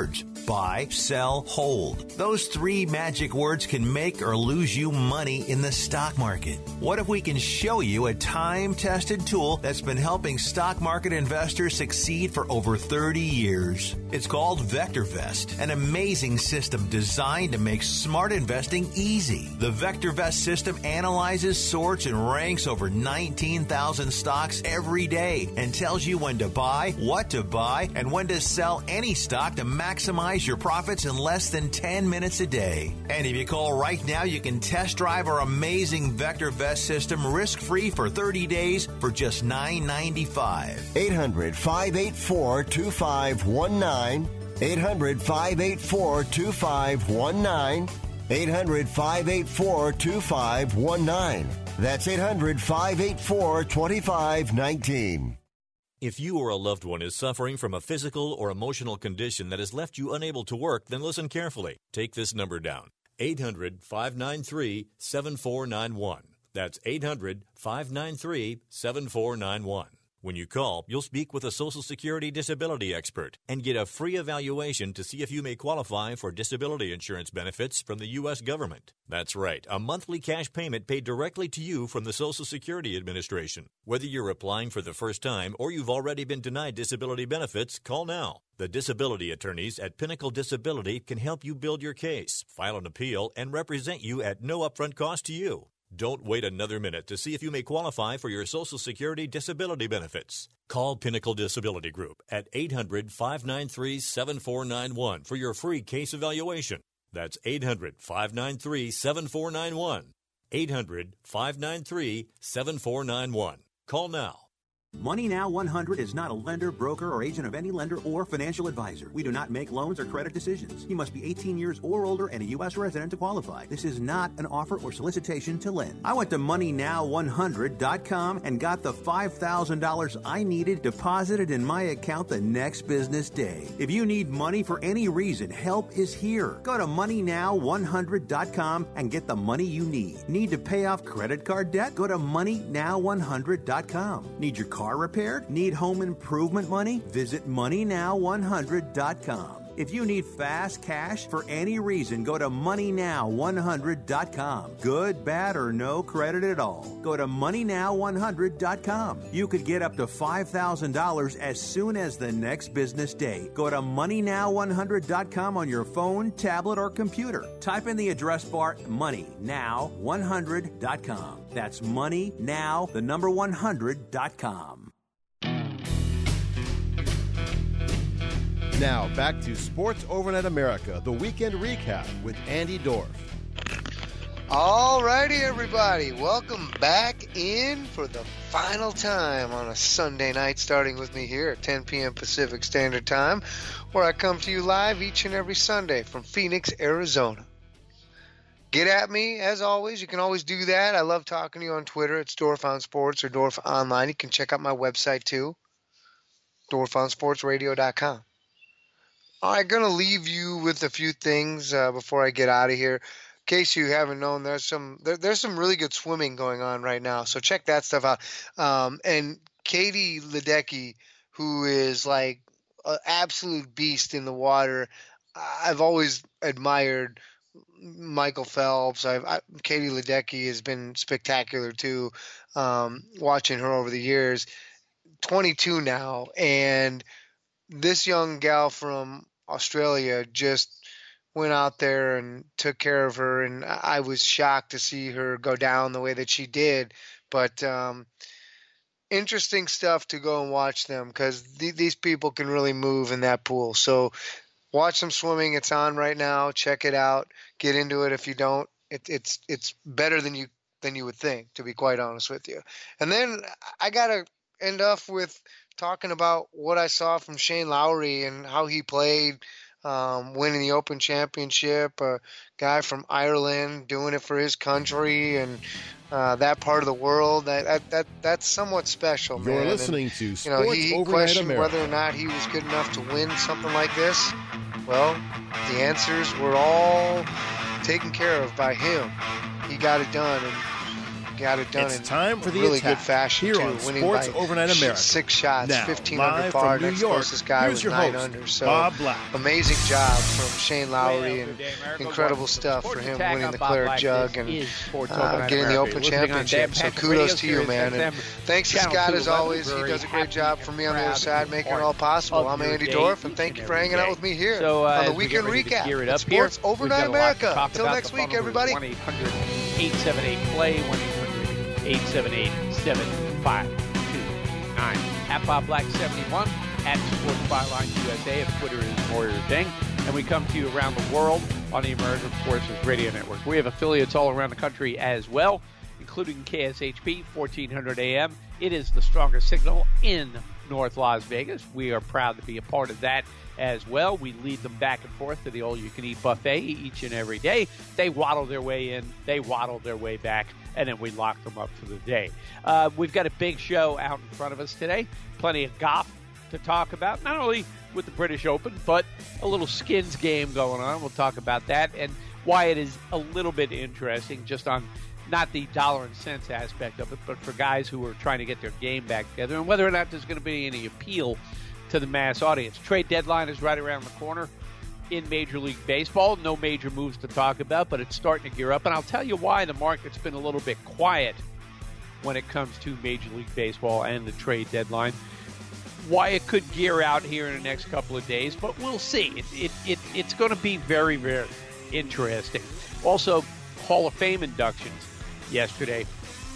buy, sell, hold. Those three magic words can make or lose you money in the stock market. What if we can show you a time-tested tool that's been helping stock market investors succeed for over thirty years? It's called VectorVest, an amazing system designed to make smart investing easy. The VectorVest system analyzes, sorts, and ranks over nineteen thousand stocks every day and tells you when to buy, what to buy, and when to sell any stock to maximize your profits in less than ten minutes a day. And if you call right now, you can test drive our amazing VectorVest system risk-free for thirty days for just nine ninety-five. eight hundred, five eight four, two five one nine. eight hundred, five eight four, two five one nine. eight hundred, five eight four, two five one nine. That's eight hundred, five eight four, two five one nine. If you or a loved one is suffering from a physical or emotional condition that has left you unable to work, then listen carefully. Take this number down. eight hundred, five nine three, seven four nine one. That's eight hundred, five nine three, seven four nine one. When you call, you'll speak with a Social Security disability expert and get a free evaluation to see if you may qualify for disability insurance benefits from the U S government. That's right, a monthly cash payment paid directly to you from the Social Security Administration. Whether you're applying for the first time or you've already been denied disability benefits, call now. The disability attorneys at Pinnacle Disability can help you build your case, file an appeal, and represent you at no upfront cost to you. Don't wait another minute to see if you may qualify for your Social Security disability benefits. Call Pinnacle Disability Group at eight hundred, five nine three, seven four nine one for your free case evaluation. That's eight hundred, five nine three, seven four nine one. eight hundred, five nine three, seven four nine one. Call now. Money Now one hundred is not a lender, broker, or agent of any lender or financial advisor. We do not make loans or credit decisions. You must be eighteen years or older and a U S resident to qualify. This is not an offer or solicitation to lend. I went to money now one hundred dot com and got the five thousand dollars I needed deposited in my account the next business day. If you need money for any reason, help is here. Go to money now one hundred dot com and get the money you need. Need to pay off credit card debt? Go to money now one hundred dot com. Need your car repaired? Need home improvement money? Visit money now one hundred dot com. If you need fast cash for any reason, go to money now one hundred dot com. Good, bad, or no credit at all. Go to money now one hundred dot com. You could get up to five thousand dollars as soon as the next business day. Go to money now one hundred dot com on your phone, tablet, or computer. Type in the address bar money now one hundred dot com. That's money now, the number one hundred dot com. Now, back to Sports Overnight America, the weekend recap with Andy Dorf. All righty, everybody. Welcome back in for the final time on a Sunday night, starting with me here at ten p.m. Pacific Standard Time, where I come to you live each and every Sunday from Phoenix, Arizona. Get at me, as always. You can always do that. I love talking to you on Twitter. It's Dorf on Sports or Dorf Online. You can check out my website, too, dorf on sports radio dot com. I'm going to leave you with a few things uh, before I get out of here. In case you haven't known, there's some there, there's some really good swimming going on right now, so check that stuff out. Um, and Katie Ledecky, who is like an absolute beast in the water, I've always admired Michael Phelps. I've I, Katie Ledecky has been spectacular too. Um, watching her over the years, twenty-two now, and this young gal from Australia just went out there and took care of her, and I was shocked to see her go down the way that she did. But um, interesting stuff to go and watch them, because th- these people can really move in that pool. So watch some swimming. It's on right now. Check it out. Get into it. If you don't, it, it's it's better than you than you would think, to be quite honest with you. And then I gotta end off with talking about what I saw from Shane Lowry and how he played, um, winning the Open Championship, a guy from Ireland doing it for his country and uh, that part of the world. That that, that that's somewhat special, man. You're listening and, to you Sports know, he, he Overnight questioned America. whether or not he was good enough to win something like this. Well, the answers were all taken care of by him. He got it done, and got it done It's in time for the really attack good fashion here too, on winning Sports by Overnight America. six shots, Now, fifteen under live par. from New Next York, closest guy here's was your nine host, under. So Bob Black. amazing job from Shane Lowry and incredible stuff for him winning the Claret Jug and uh, getting the Open Championship. So kudos to you, man. And thanks to Scott as always. He does a great job for me on the other side, making it all possible. I'm Andy Dorff, and thank you for hanging out with me here so, uh, on the Weekend Recap. It up Sports here. Overnight America. Until next week, everybody. one eight hundred eight seven eight play, one eight hundred eight seven eight seven five two nine. At Bob Black seventy-one, at Sports Byline U S A, if Twitter is more your thing. And we come to you around the world on the American Forces Radio Network. We have affiliates all around the country as well, including K S H P, fourteen hundred A M. It is the strongest signal in North Las Vegas. We are proud to be a part of that as well. We lead them back and forth to the all-you-can-eat buffet each and every day. They waddle their way in, they waddle their way back, and then we lock them up for the day. Uh, we've got a big show out in front of us today. Plenty of golf to talk about, not only with the British Open, but a little skins game going on. We'll talk about that and why it is a little bit interesting just on not the dollar and cents aspect of it, but for guys who are trying to get their game back together and whether or not there's going to be any appeal to the mass audience. Trade deadline is right around the corner in Major League Baseball. No major moves to talk about, but it's starting to gear up. And I'll tell you why the market's been a little bit quiet when it comes to Major League Baseball and the trade deadline. Why it could gear out here in the next couple of days, but we'll see. It, it, it, it's going to be very, very interesting. Also, Hall of Fame inductions yesterday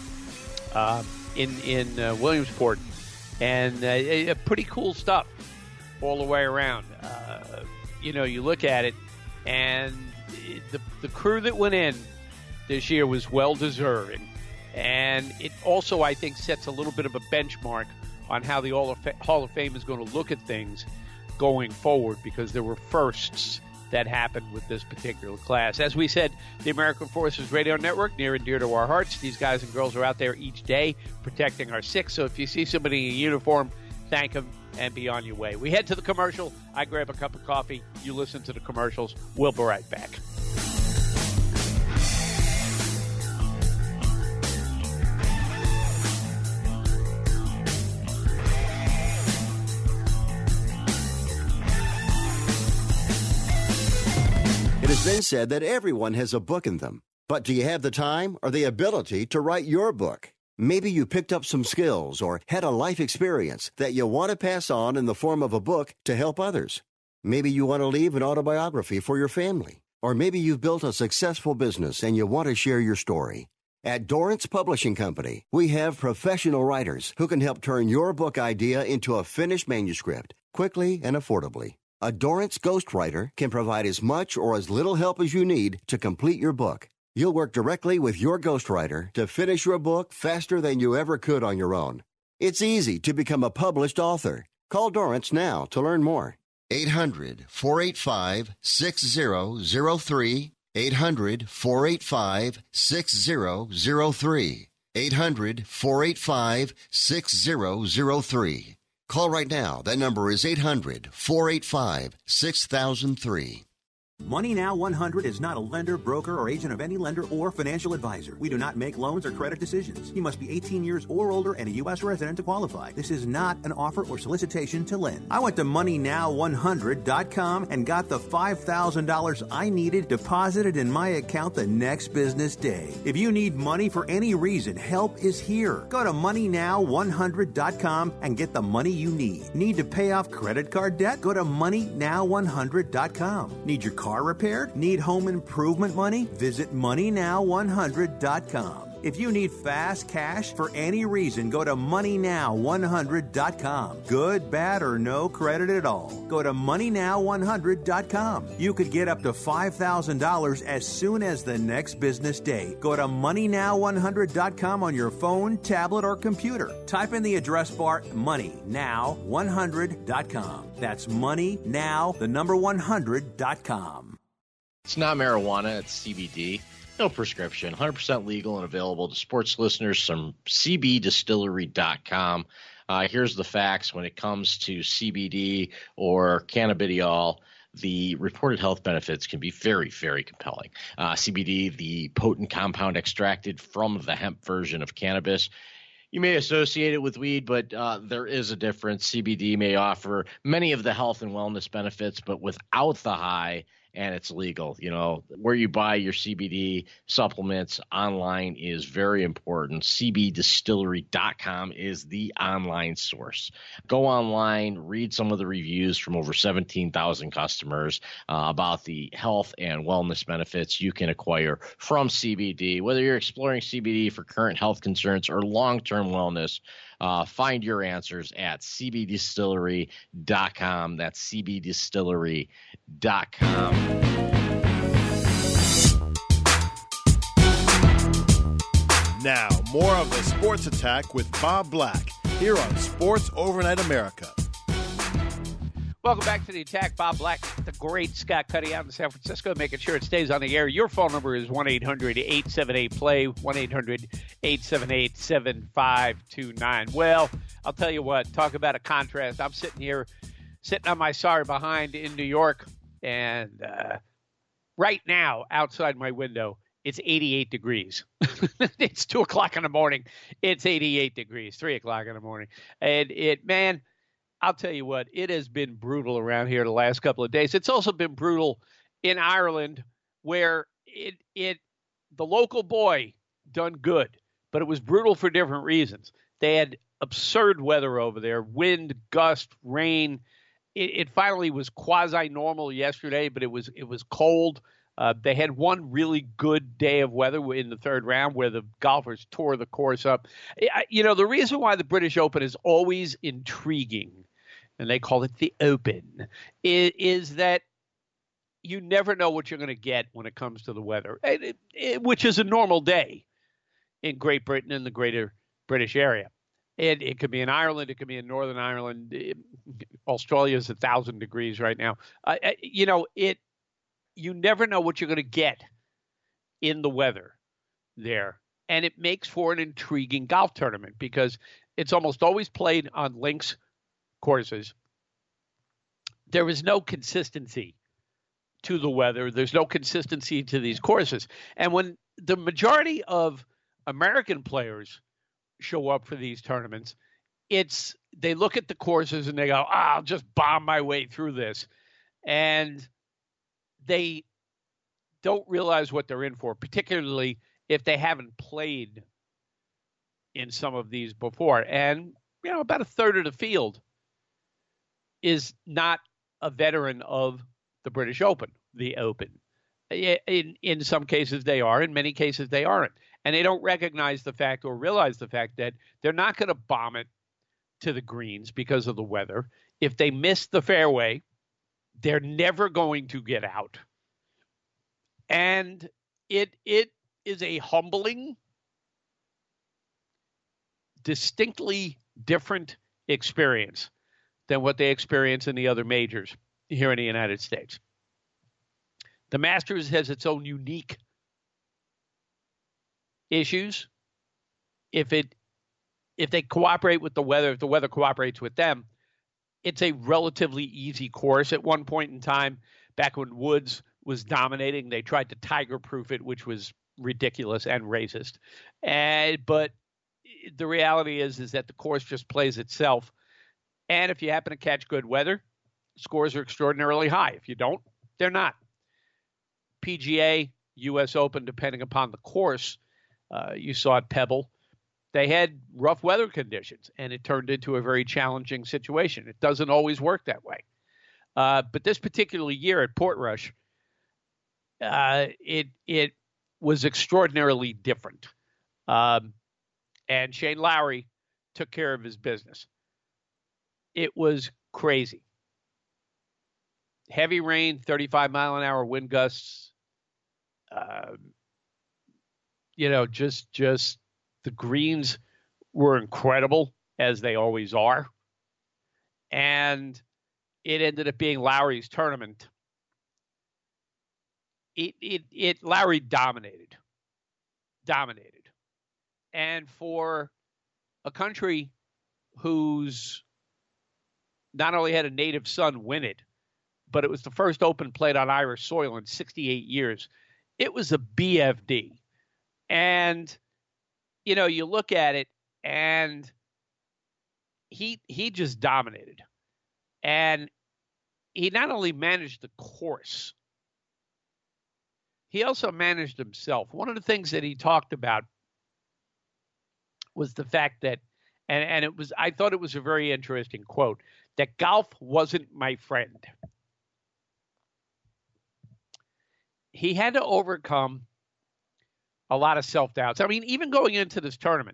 uh, in, in uh, Williamsport. And uh, pretty cool stuff all the way around. Uh, you know, you look at it, and the the crew that went in this year was well-deserving. And it also, I think, sets a little bit of a benchmark on how the Hall of Fame is going to look at things going forward, because there were firsts that happened with this particular class. As we said, the American Forces Radio Network, near and dear to our hearts. These guys and girls are out there each day protecting our sick. So if you see somebody in uniform, thank them and be on your way. We head to the commercial. I grab a cup of coffee. You listen to the commercials. We'll be right back. It has been said that everyone has a book in them. But do you have the time or the ability to write your book? Maybe you picked up some skills or had a life experience that you want to pass on in the form of a book to help others. Maybe you want to leave an autobiography for your family. Or maybe you've built a successful business and you want to share your story. At Dorrance Publishing Company, we have professional writers who can help turn your book idea into a finished manuscript quickly and affordably. A Dorrance ghostwriter can provide as much or as little help as you need to complete your book. You'll work directly with your ghostwriter to finish your book faster than you ever could on your own. It's easy to become a published author. Call Dorrance now to learn more. eight hundred, four eight five, six zero zero three. eight hundred, four eight five, six zero zero three. eight hundred, four eight five, six zero zero three. Call right now. That number is eight hundred, four eight five, six thousand three. Money Now one hundred is not a lender, broker, or agent of any lender or financial advisor. We do not make loans or credit decisions. You must be eighteen years or older and a U S resident to qualify. This is not an offer or solicitation to lend. I went to money now one hundred dot com and got the five thousand dollars I needed deposited in my account the next business day. If you need money for any reason, help is here. Go to money now one hundred dot com and get the money you need. Need to pay off credit card debt? Go to money now one hundred dot com. Need your car repaired? Need home improvement money? Visit money now one hundred dot com. If you need fast cash for any reason, go to money now one hundred dot com. Good, bad, or no credit at all. Go to money now one hundred dot com. You could get up to five thousand dollars as soon as the next business day. Go to money now one hundred dot com on your phone, tablet, or computer. Type in the address bar money now one hundred dot com. That's money now, the number one hundred dot com. It's not marijuana, it's C B D. No prescription, one hundred percent legal and available to sports listeners from C B distillery dot com. Uh, here's the facts when it comes to C B D or cannabidiol. the reported health benefits can be very, very compelling. Uh, C B D, the potent compound extracted from the hemp version of cannabis, you may associate it with weed, but uh, there is a difference. C B D may offer many of the health and wellness benefits, but without the high, and it's legal. You know, where you buy your C B D supplements online is very important. C B distillery dot com is the online source. Go online, read some of the reviews from over seventeen thousand customers uh, about the health and wellness benefits you can acquire from C B D. Whether you're exploring C B D for current health concerns or long-term wellness, uh, find your answers at C B distillery dot com. That's C B distillery dot com. Now, more of the Sports Attack with Bob Black here on Sports Overnight America. Welcome back to the Attack. Bob Black, the great Scott Cuddy out in San Francisco, making sure it stays on the air. Your phone number is one eight hundred eight seven eight play, one eight hundred eight seven eight seven five two nine. Well, I'll tell you what, talk about a contrast. I'm sitting here, sitting on my sorry behind in New York, and uh, right now, outside my window, it's eighty-eight degrees. It's two o'clock in the morning. It's eighty-eight degrees, three o'clock in the morning. And it, man, I'll tell you what, it has been brutal around here the last couple of days. It's also been brutal in Ireland, where it, it, the local boy done good, but it was brutal for different reasons. They had absurd weather over there, wind, gust, rain. It, it finally was quasi-normal yesterday, but it was, it was cold. Uh, they had one really good day of weather in the third round where the golfers tore the course up. I, you know, the reason why the British Open is always intriguing, and they call it the Open, is, is that you never know what you're going to get when it comes to the weather, it, it, which is a normal day in Great Britain and the greater British area. It, it could be in Ireland. It could be in Northern Ireland. It, Australia is a thousand degrees right now. Uh, you know, it. You never know what you're going to get in the weather there. And it makes for an intriguing golf tournament because it's almost always played on links courses. There is no consistency to the weather. There's no consistency to these courses. And when the majority of American players show up for these tournaments, it's they look at the courses and they go, ah, I'll just bomb my way through this. And they don't realize what they're in for, particularly if they haven't played in some of these before. And, you know, about a third of the field is not a veteran of the British Open, the Open. In, in some cases they are, in many cases they aren't. And they don't recognize the fact or realize the fact that they're not going to bomb it to the greens because of the weather. If they miss the fairway, they're never going to get out. And it it is a humbling, distinctly different experience than what they experience in the other majors here in the United States. The Masters has its own unique issues. If it if they cooperate with the weather, if the weather cooperates with them, it's a relatively easy course. At one point in time, back when Woods was dominating, they tried to tiger-proof it, which was ridiculous and racist. And but the reality is, is that the course just plays itself. And if you happen to catch good weather, scores are extraordinarily high. If you don't, they're not. P G A, U S Open, depending upon the course, uh, you saw at Pebble, they had rough weather conditions, and it turned into a very challenging situation. It doesn't always work that way. Uh, but this particular year at Portrush, uh, it it was extraordinarily different. Um, and Shane Lowry took care of his business. It was crazy. Heavy rain, thirty-five mile an hour wind gusts. Uh, you know, just just the greens were incredible, as they always are. And it ended up being Lowry's tournament. It it it Lowry dominated. Dominated. And for a country who's not only had a native son win it, but it was the first Open played on Irish soil in sixty-eight years. It was a B F D. And, you know, you look at it, and he he just dominated. And he not only managed the course, he also managed himself. One of the things that he talked about was the fact that, and, and it was, I thought it was a very interesting quote, that golf wasn't my friend. He had to overcome a lot of self-doubts. I mean, even going into this tournament,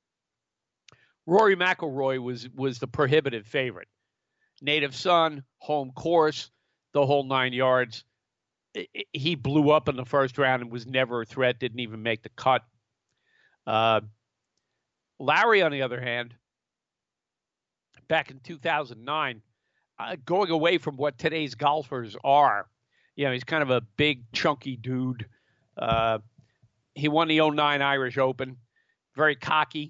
Rory McIlroy was was the prohibitive favorite. Native son, home course, the whole nine yards. He blew up in the first round and was never a threat, didn't even make the cut. Uh, Lowry, on the other hand, back in two thousand nine, uh, going away from what today's golfers are, you know, he's kind of a big, chunky dude. Uh, he won the oh nine Irish Open, very cocky.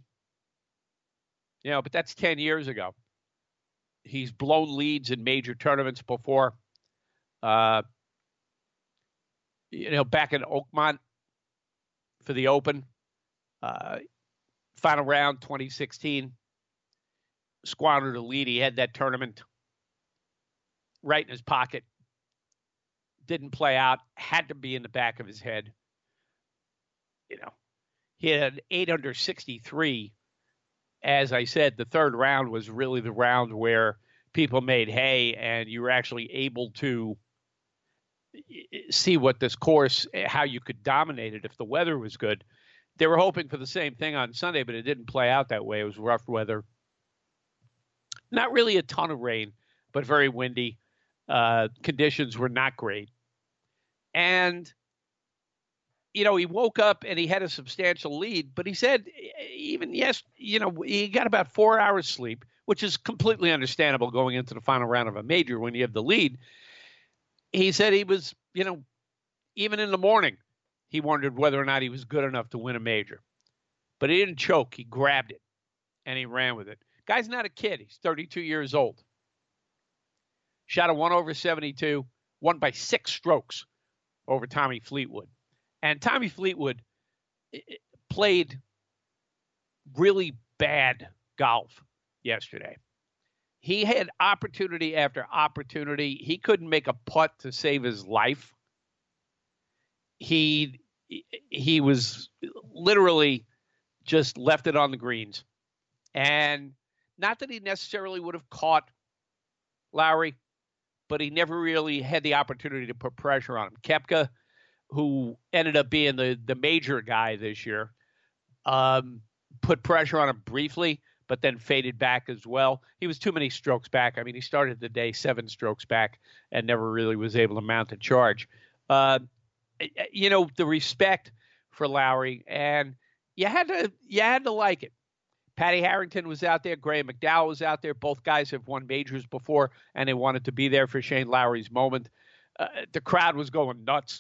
You know, but that's ten years ago. He's blown leads in major tournaments before. Uh, you know, back in Oakmont for the Open, uh, final round twenty sixteen, squandered a lead. He had that tournament right in his pocket. Didn't play out, had to be in the back of his head. You know, he had eight under sixty-three. As I said, the third round was really the round where people made hay and you were actually able to see what this course, how you could dominate it if the weather was good. They were hoping for the same thing on Sunday, but it didn't play out that way. It was rough weather. Not really a ton of rain, but very windy. Uh, conditions were not great. And, you know, he woke up and he had a substantial lead, but he said even, yes, you know, he got about four hours sleep, which is completely understandable going into the final round of a major when you have the lead. He said he was, you know, even in the morning, he wondered whether or not he was good enough to win a major. But he didn't choke. He grabbed it, and he ran with it. Guy's not a kid. He's thirty-two years old. Shot a one over seventy-two, won by six strokes over Tommy Fleetwood. And Tommy Fleetwood played really bad golf yesterday. He had opportunity after opportunity. He couldn't make a putt to save his life. He he was literally just left it on the greens. And not that he necessarily would have caught Lowry, but he never really had the opportunity to put pressure on him. Koepka, who ended up being the, the major guy this year, um, put pressure on him briefly, but then faded back as well. He was too many strokes back. I mean, he started the day seven strokes back and never really was able to mount a charge. Uh, you know, the respect for Lowry, and you had to you had to like it. Patty Harrington was out there. Graham McDowell was out there. Both guys have won majors before, and they wanted to be there for Shane Lowry's moment. Uh, the crowd was going nuts.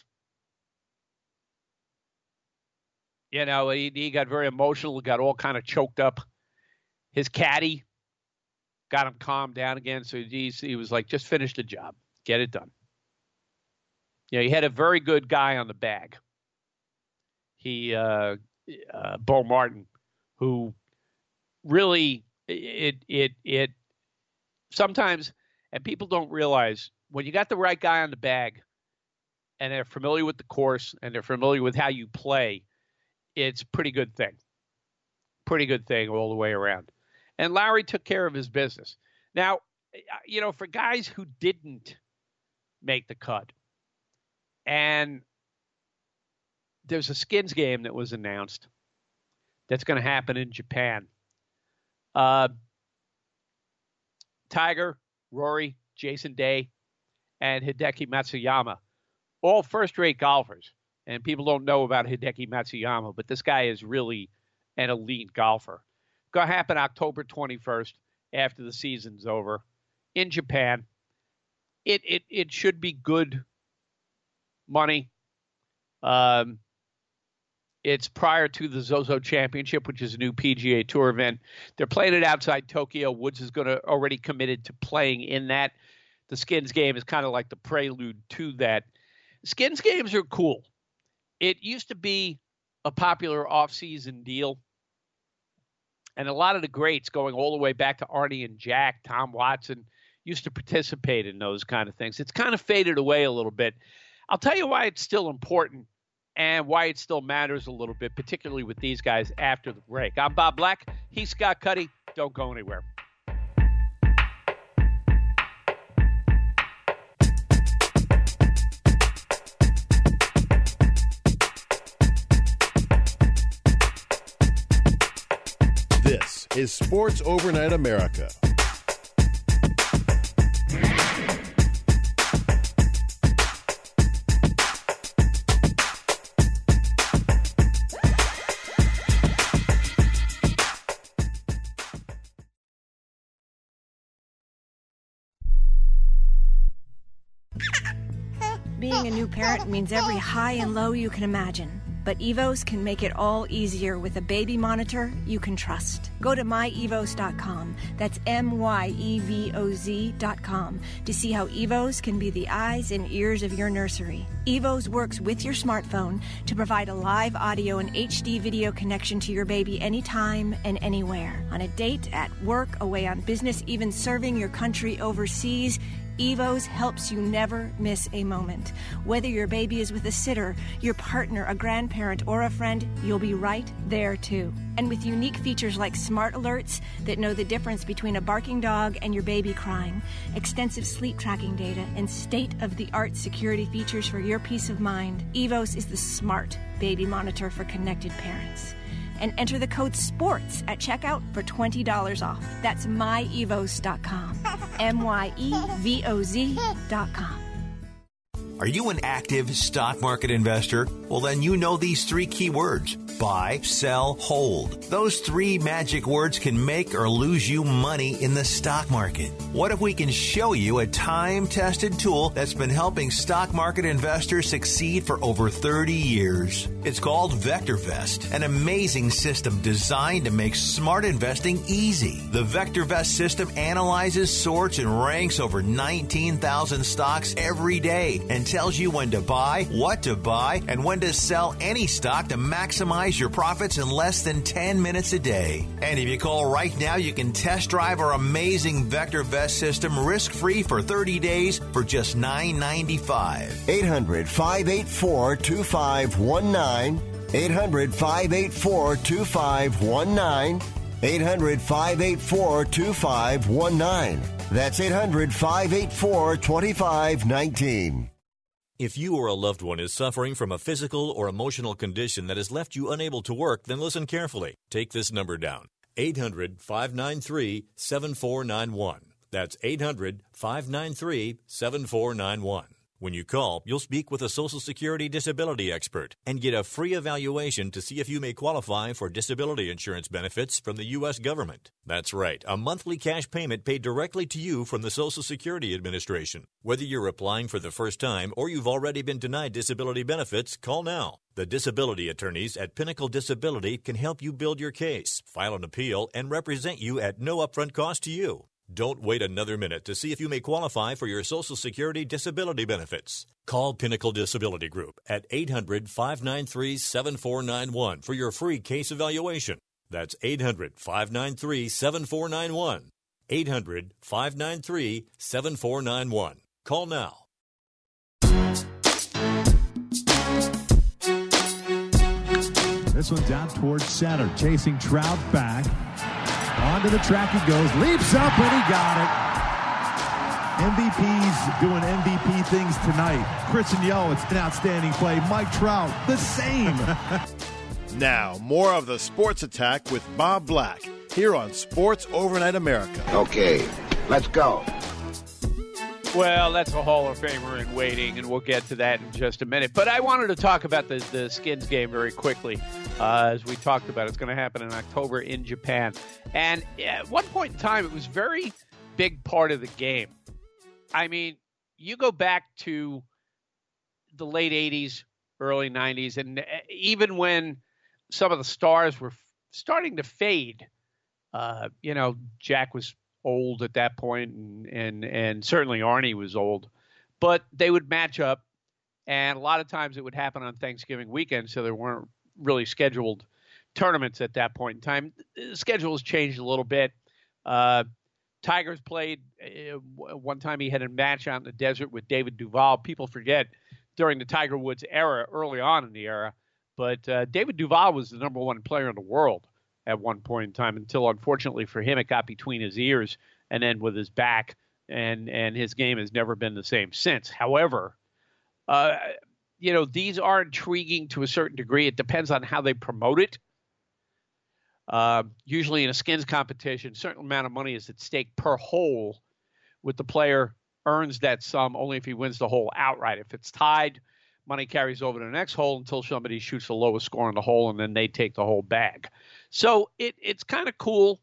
You know, he, he got very emotional, got all kind of choked up. His caddy got him calmed down again, so he, he was like, just finish the job. Get it done. You know, he had a very good guy on the bag. He, uh, uh, Bo Martin, who really, it, it, it, sometimes, and people don't realize, when you got the right guy on the bag and they're familiar with the course and they're familiar with how you play, it's a pretty good thing. Pretty good thing all the way around. And Lowry took care of his business. Now, you know, for guys who didn't make the cut, and there's a skins game that was announced that's going to happen in Japan. Uh, Tiger, Rory, Jason Day, and Hideki Matsuyama, all first-rate golfers. And people don't know about Hideki Matsuyama, but this guy is really an elite golfer. Going to happen October twenty-first after the season's over in Japan. It it it should be good money. Um, it's prior to the Zozo Championship, which is a new P G A Tour event. They're playing it outside Tokyo. Woods is going to already committed to playing in that. the Skins game is kind of like the prelude to that. Skins games are cool. It used to be a popular off-season deal. And a lot of the greats, going all the way back to Arnie and Jack, Tom Watson, used to participate in those kind of things. It's kind of faded away a little bit. I'll tell you why it's still important and why it still matters a little bit, particularly with these guys after the break. I'm Bob Black. He's Scott Cuddy. Don't go anywhere. This is Sports Overnight America. Being a new parent means every high and low you can imagine. But Evos can make it all easier with a baby monitor you can trust. Go to my evos dot com, that's M Y E V O Z dot com, to see how Evos can be the eyes and ears of your nursery. Evos works with your smartphone to provide a live audio and H D video connection to your baby anytime and anywhere. On a date, at work, away on business, even serving your country overseas, Evos helps you never miss a moment. Whether your baby is with a sitter, your partner, a grandparent, or a friend, you'll be right there too. And with unique features like smart alerts that know the difference between a barking dog and your baby crying, extensive sleep tracking data, and state-of-the-art security features for your peace of mind, Evos is the smart baby monitor for connected parents. And enter the code SPORTS at checkout for twenty dollars off. That's my evos dot com. M Y E V O Z dot com. Are you an active stock market investor? Well, then you know these three key words: buy, sell, hold. Those three magic words can make or lose you money in the stock market. What if we can show you a time-tested tool that's been helping stock market investors succeed for over thirty years? It's called VectorVest, an amazing system designed to make smart investing easy. The VectorVest system analyzes, sorts, and ranks over nineteen thousand stocks every day and tells you when to buy, what to buy, and when to sell any stock to maximize your profits in less than ten minutes a day. And if you call right now, you can test drive our amazing VectorVest system risk-free for thirty days for just nine ninety-five. eight hundred, five eight four, two five one nine. eight hundred, five eight four, two five one nine. eight hundred, five eight four, two five one nine. That's eight hundred, five eight four, two five one nine. If you or a loved one is suffering from a physical or emotional condition that has left you unable to work, then listen carefully. Take this number down: eight hundred, five nine three, seven four nine one. That's eight hundred, five nine three, seven four nine one. When you call, you'll speak with a Social Security disability expert and get a free evaluation to see if you may qualify for disability insurance benefits from the U S government. That's right, a monthly cash payment paid directly to you from the Social Security Administration. Whether you're applying for the first time or you've already been denied disability benefits, call now. The disability attorneys at Pinnacle Disability can help you build your case, file an appeal, and represent you at no upfront cost to you. Don't wait another minute to see if you may qualify for your Social Security disability benefits. Call Pinnacle Disability Group at eight hundred, five nine three, seven four nine one for your free case evaluation. That's eight hundred, five nine three, seven four nine one. eight hundred, five nine three, seven four nine one. Call now. This one down towards center, chasing Trout back. Onto the track he goes, leaps up, and he got it. M V Ps doing M V P things tonight. Christian Yelich, it's an outstanding play. Mike Trout, the same. Now, more of the Sports Attack with Bob Black here on Sports Overnight America. Okay, let's go. Well, that's a Hall of Famer in waiting, and we'll get to that in just a minute. But I wanted to talk about the, the Skins game very quickly. Uh, as we talked about, it's going to happen in October in Japan. And at one point in time, it was a very big part of the game. I mean, you go back to the late eighties, early nineties, and even when some of the stars were starting to fade, uh, you know, Jack was old at that point, and, and, and certainly Arnie was old. But they would match up, and a lot of times it would happen on Thanksgiving weekend, so there weren't really scheduled tournaments at that point in time. The schedule has changed a little bit. Uh, Tigers played uh, one time. He had a match out in the desert with David Duval. People forget during the Tiger Woods era, early on in the era, but uh, David Duval was the number one player in the world at one point in time until, unfortunately for him, it got between his ears and then with his back, and, and his game has never been the same since. However, uh, you know, these are intriguing to a certain degree. It depends on how they promote it. Uh, usually in a skins competition, a certain amount of money is at stake per hole, with the player earns that sum only if he wins the hole outright. If it's tied, money carries over to the next hole until somebody shoots the lowest score in the hole, and then they take the whole bag. So it, it's kind of cool.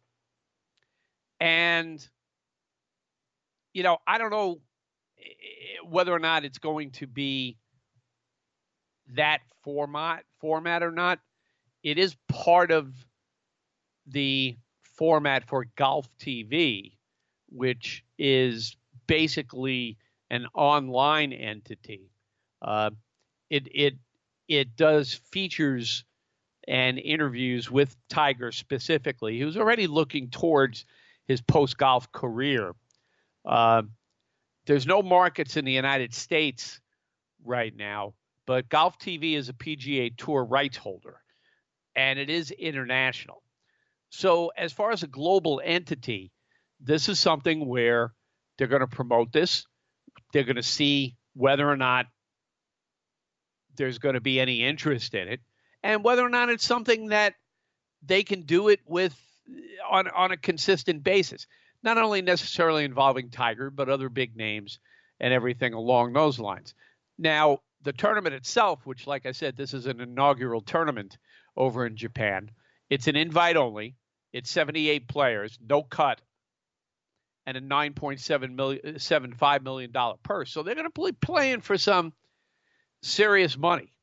And, you know, I don't know whether or not it's going to be that format format or not. It is part of the format for Golf T V, which is basically an online entity. Uh, it it it does features and interviews with Tiger specifically, who's already looking towards his post-golf career. Uh, there's no markets in the United States right now, but Golf T V is a P G A Tour rights holder, and it is international. So as far as a global entity, this is something where they're going to promote this. They're going to see whether or not there's going to be any interest in it, and whether or not it's something that they can do it with on, on a consistent basis, not only necessarily involving Tiger, but other big names and everything along those lines. Now, the tournament itself, which, like I said, this is an inaugural tournament over in Japan. It's an invite only. It's seventy-eight players, no cut, and a nine point seven five million dollars purse. So they're going to be playing for some serious money.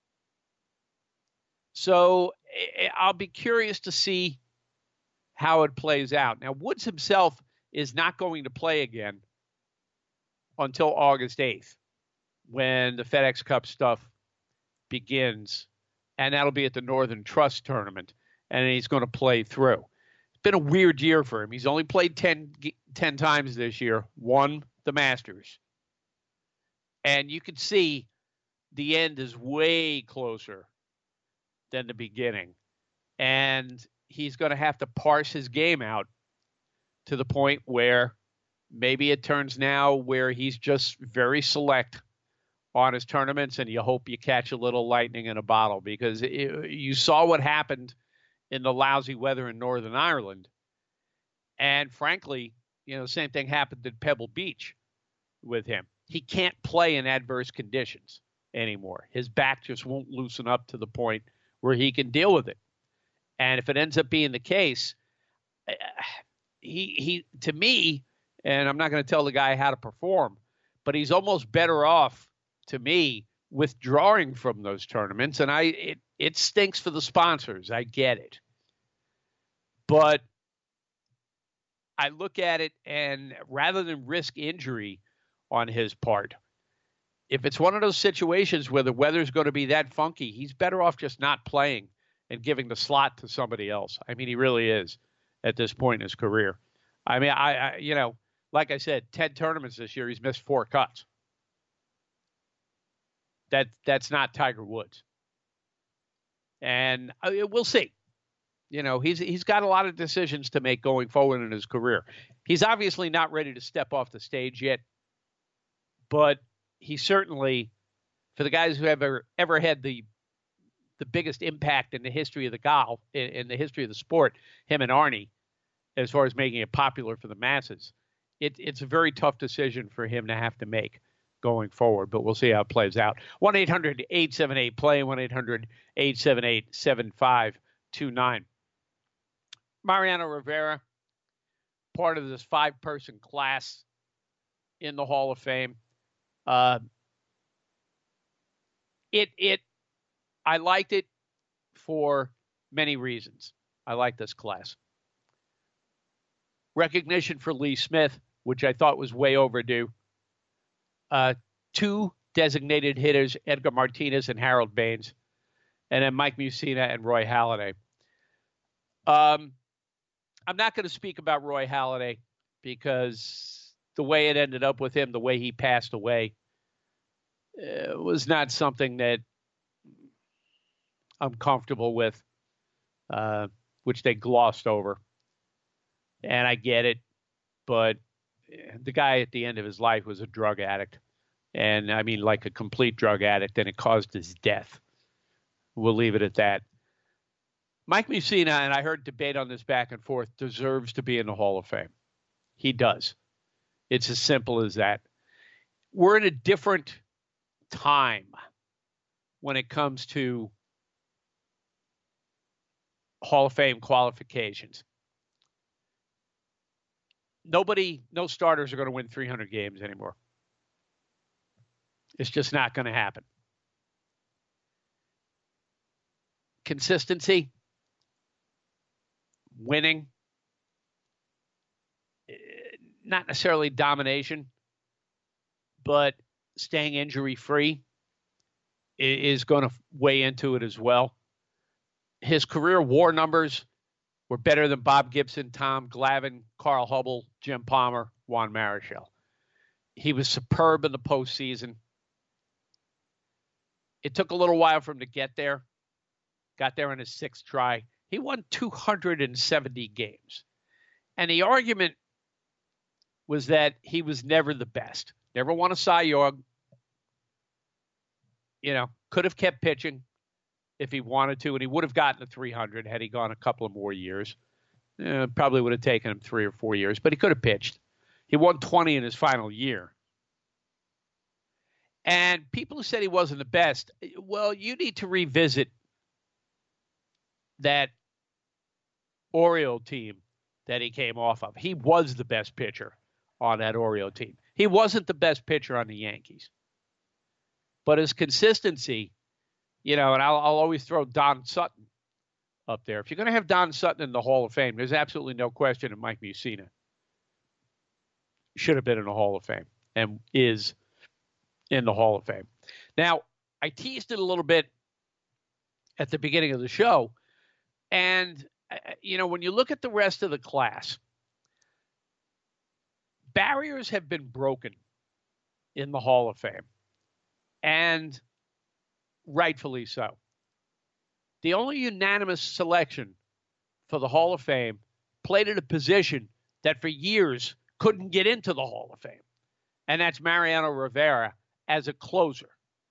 So I'll be curious to see how it plays out. Now, Woods himself is not going to play again until August eighth, when the FedEx Cup stuff begins, and that'll be at the Northern Trust tournament, and he's going to play through. It's been a weird year for him. He's only played ten, ten times this year, won the Masters. And you can see the end is way closer than the beginning. And he's going to have to parse his game out to the point where maybe it turns now where he's just very select on his tournaments, and you hope you catch a little lightning in a bottle, because it, you saw what happened in the lousy weather in Northern Ireland. And frankly, you know, the same thing happened at Pebble Beach with him. He can't play in adverse conditions anymore. His back just won't loosen up to the point where he can deal with it. And if it ends up being the case, he, he to me, and I'm not going to tell the guy how to perform, but he's almost better off, to me, withdrawing from those tournaments. And I, it, it stinks for the sponsors. I get it. But I look at it, and rather than risk injury on his part, if it's one of those situations where the weather's going to be that funky, he's better off just not playing and giving the slot to somebody else. I mean, he really is at this point in his career. I mean, I, I you know, like I said, ten tournaments this year, he's missed four cuts. That that's not Tiger Woods. And uh, we'll see. You know, he's he's got a lot of decisions to make going forward in his career. He's obviously not ready to step off the stage yet, but he certainly, for the guys who have ever ever had the the biggest impact in the history of the golf, in, in the history of the sport, him and Arnie, as far as making it popular for the masses, it, it's a very tough decision for him to have to make going forward, but we'll see how it plays out. one eight hundred eight seven eight play, one eight hundred eight seven eight seven five two nine. Mariano Rivera, part of this five-person class in the Hall of Fame. Uh, it it I liked it for many reasons. I like this class. recognition for Lee Smith, which I thought was way overdue. Uh, two designated hitters, Edgar Martinez and Harold Baines, and then Mike Mussina and Roy Halladay. Um, I'm not going to speak about Roy Halladay because the way it ended up with him, the way he passed away, uh, was not something that I'm comfortable with, uh, which they glossed over. And I get it, but the guy at the end of his life was a drug addict. And I mean, like a complete drug addict, and it caused his death. We'll leave it at that. Mike Mussina, and I heard debate on this back and forth, deserves to be in the Hall of Fame. He does. It's as simple as that. We're in a different time when it comes to Hall of Fame qualifications. Nobody, no starters are going to win three hundred games anymore. It's just not going to happen. Consistency, winning, not necessarily domination, but staying injury-free is going to weigh into it as well. His career WAR numbers were better than Bob Gibson, Tom Glavine, Carl Hubble, Jim Palmer, Juan Marichal. He was superb in the postseason. It took a little while for him to get there. Got there in his sixth try. He won two hundred seventy games. And the argument was that he was never the best. Never won a Cy Young. You know, could have kept pitching if he wanted to, and he would have gotten to three hundred had he gone a couple of more years. Uh, probably would have taken him three or four years, but he could have pitched. He won twenty in his final year. And people who said he wasn't the best, well, you need to revisit that Oriole team that he came off of. He was the best pitcher on that Oriole team. He wasn't the best pitcher on the Yankees. But his consistency, you know, and I'll, I'll always throw Don Sutton up there. If you're going to have Don Sutton in the Hall of Fame, there's absolutely no question that Mike Mussina should have been in the Hall of Fame and is in the Hall of Fame. Now, I teased it a little bit at the beginning of the show. And, you know, when you look at the rest of the class, barriers have been broken in the Hall of Fame. And rightfully so. The only unanimous selection for the Hall of Fame played at a position that for years couldn't get into the Hall of Fame. And that's Mariano Rivera as a closer.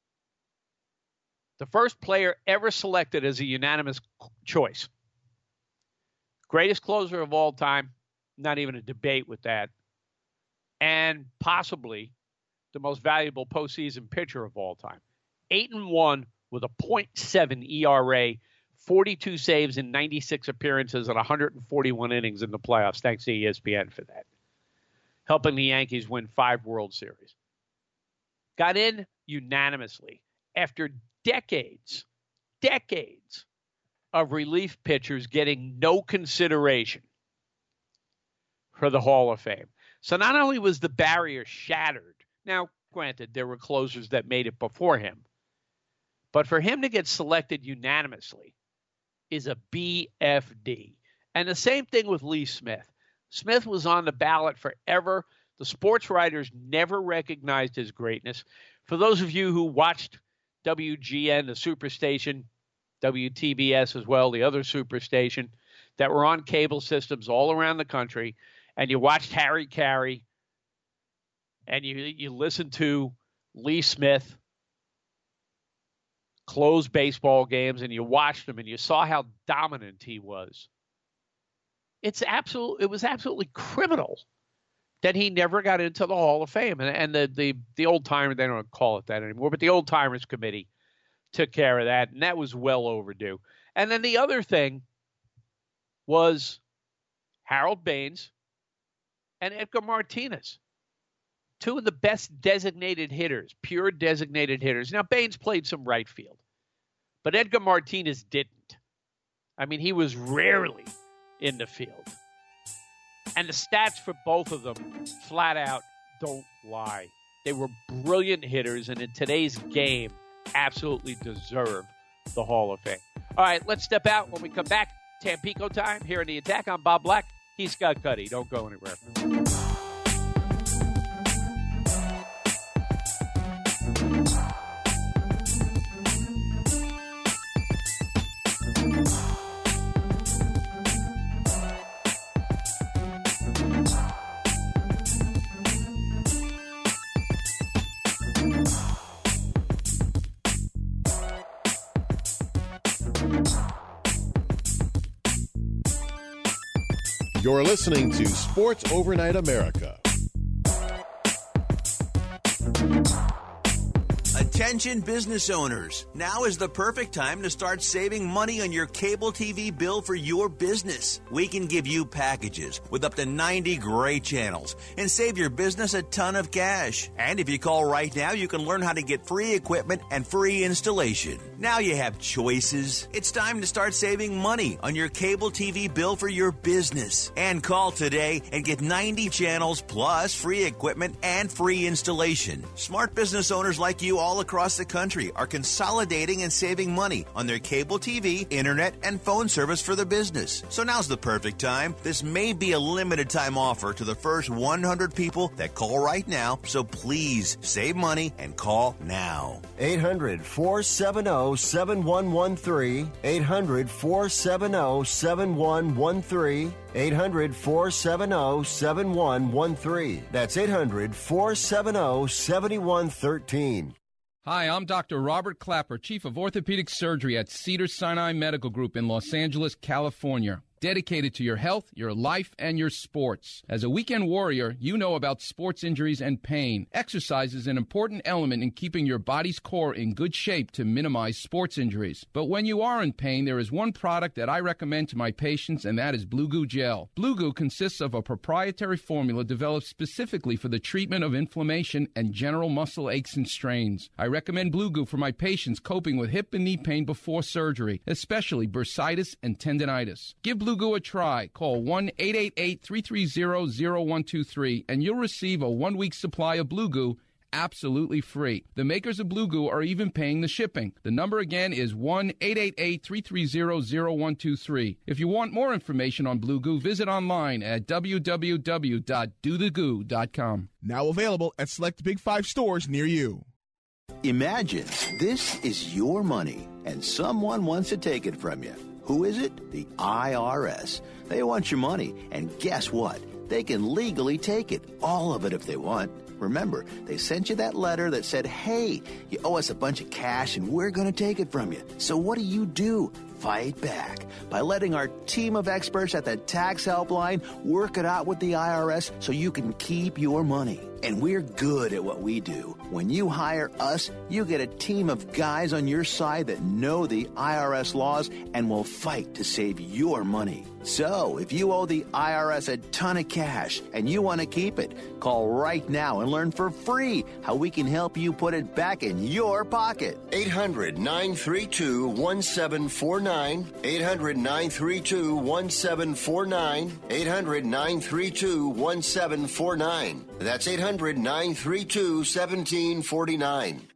The first player ever selected as a unanimous choice. Greatest closer of all time. Not even a debate with that. And possibly the most valuable postseason pitcher of all time. Eight and one with a point seven E R A, forty-two saves in ninety-six appearances and one hundred forty-one innings in the playoffs. Thanks to E S P N for that. Helping the Yankees win five World Series. Got in unanimously after decades, decades of relief pitchers getting no consideration for the Hall of Fame. So not only was the barrier shattered, now, granted, there were closers that made it before him, but for him to get selected unanimously is a B F D. And the same thing with Lee Smith. Smith was on the ballot forever. The sports writers never recognized his greatness. For those of you who watched W G N, the Superstation, W T B S as well, the other Superstation, that were on cable systems all around the country, and you watched Harry Carey, and you you listened to Lee Smith close baseball games, and you watched him, and you saw how dominant he was. It's absolute. It was absolutely criminal that he never got into the Hall of Fame. And, and the, the, the old timer, they don't call it that anymore, but the old timers committee took care of that. And that was well overdue. And then the other thing was Harold Baines and Edgar Martinez, two of the best designated hitters, pure designated hitters. Now, Baines played some right field, but Edgar Martinez didn't. I mean, he was rarely in the field. And the stats for both of them, flat out, don't lie. They were brilliant hitters, and in today's game, absolutely deserve the Hall of Fame. All right, let's step out. When we come back, Tampico time here in The Attack. I'm Bob Black. He's Scott Cuddy. Don't go anywhere. You're listening to Sports Overnight America. Attention business owners. Now is the perfect time to start saving money on your cable T V bill for your business. We can give you packages with up to ninety great channels and save your business a ton of cash. And if you call right now, you can learn how to get free equipment and free installation. Now you have choices. It's time to start saving money on your cable T V bill for your business. And call today and get ninety channels plus free equipment and free installation. Smart business owners like you all across the country are consolidating and saving money on their cable T V, internet, and phone service for their business. So now's the perfect time. This may be a limited time offer to the first one hundred people that call right now. So please save money and call now. eight hundred, four seven zero, seven one one three. eight hundred, four seven zero, seven one one three. eight hundred, four seven zero, seven one one three. That's eight hundred, four seven zero, seven one one three. Hi, I'm Doctor Robert Clapper, Chief of Orthopedic Surgery at Cedars-Sinai Medical Group in Los Angeles, California. Dedicated to your health, your life, and your sports. As a weekend warrior, you know about sports injuries and pain. Exercise is an important element in keeping your body's core in good shape to minimize sports injuries. But when you are in pain, there is one product that I recommend to my patients, and that is Blue Goo Gel. Blue Goo consists of a proprietary formula developed specifically for the treatment of inflammation and general muscle aches and strains. I recommend Blue Goo for my patients coping with hip and knee pain before surgery, especially bursitis and tendinitis. Give Blue Goo a try. Call one eight eight eight, three three zero, zero one two three and you'll receive a one-week supply of Blue Goo absolutely free. The makers of Blue Goo are even paying the shipping. The number again is one eight eight eight, three three zero, zero one two three. If you want more information on Blue Goo, visit online at w w w dot do the goo dot com. Now available at select Big Five stores near you. Imagine this is your money and someone wants to take it from you. Who is it? The I R S. They want your money, and guess what? They can legally take it, all of it if they want. Remember, they sent you that letter that said, hey, you owe us a bunch of cash and we're going to take it from you. So what do you do? Fight back by letting our team of experts at the tax helpline work it out with the I R S so you can keep your money. And we're good at what we do. When you hire us, you get a team of guys on your side that know the I R S laws and will fight to save your money. So, if you owe the I R S a ton of cash and you want to keep it, call right now and learn for free how we can help you put it back in your pocket. eight hundred, nine three two, one seven four nine. eight hundred, nine three two, one seven four nine. eight hundred, nine three two, one seven four nine. That's eight hundred, nine three two, one seven four nine.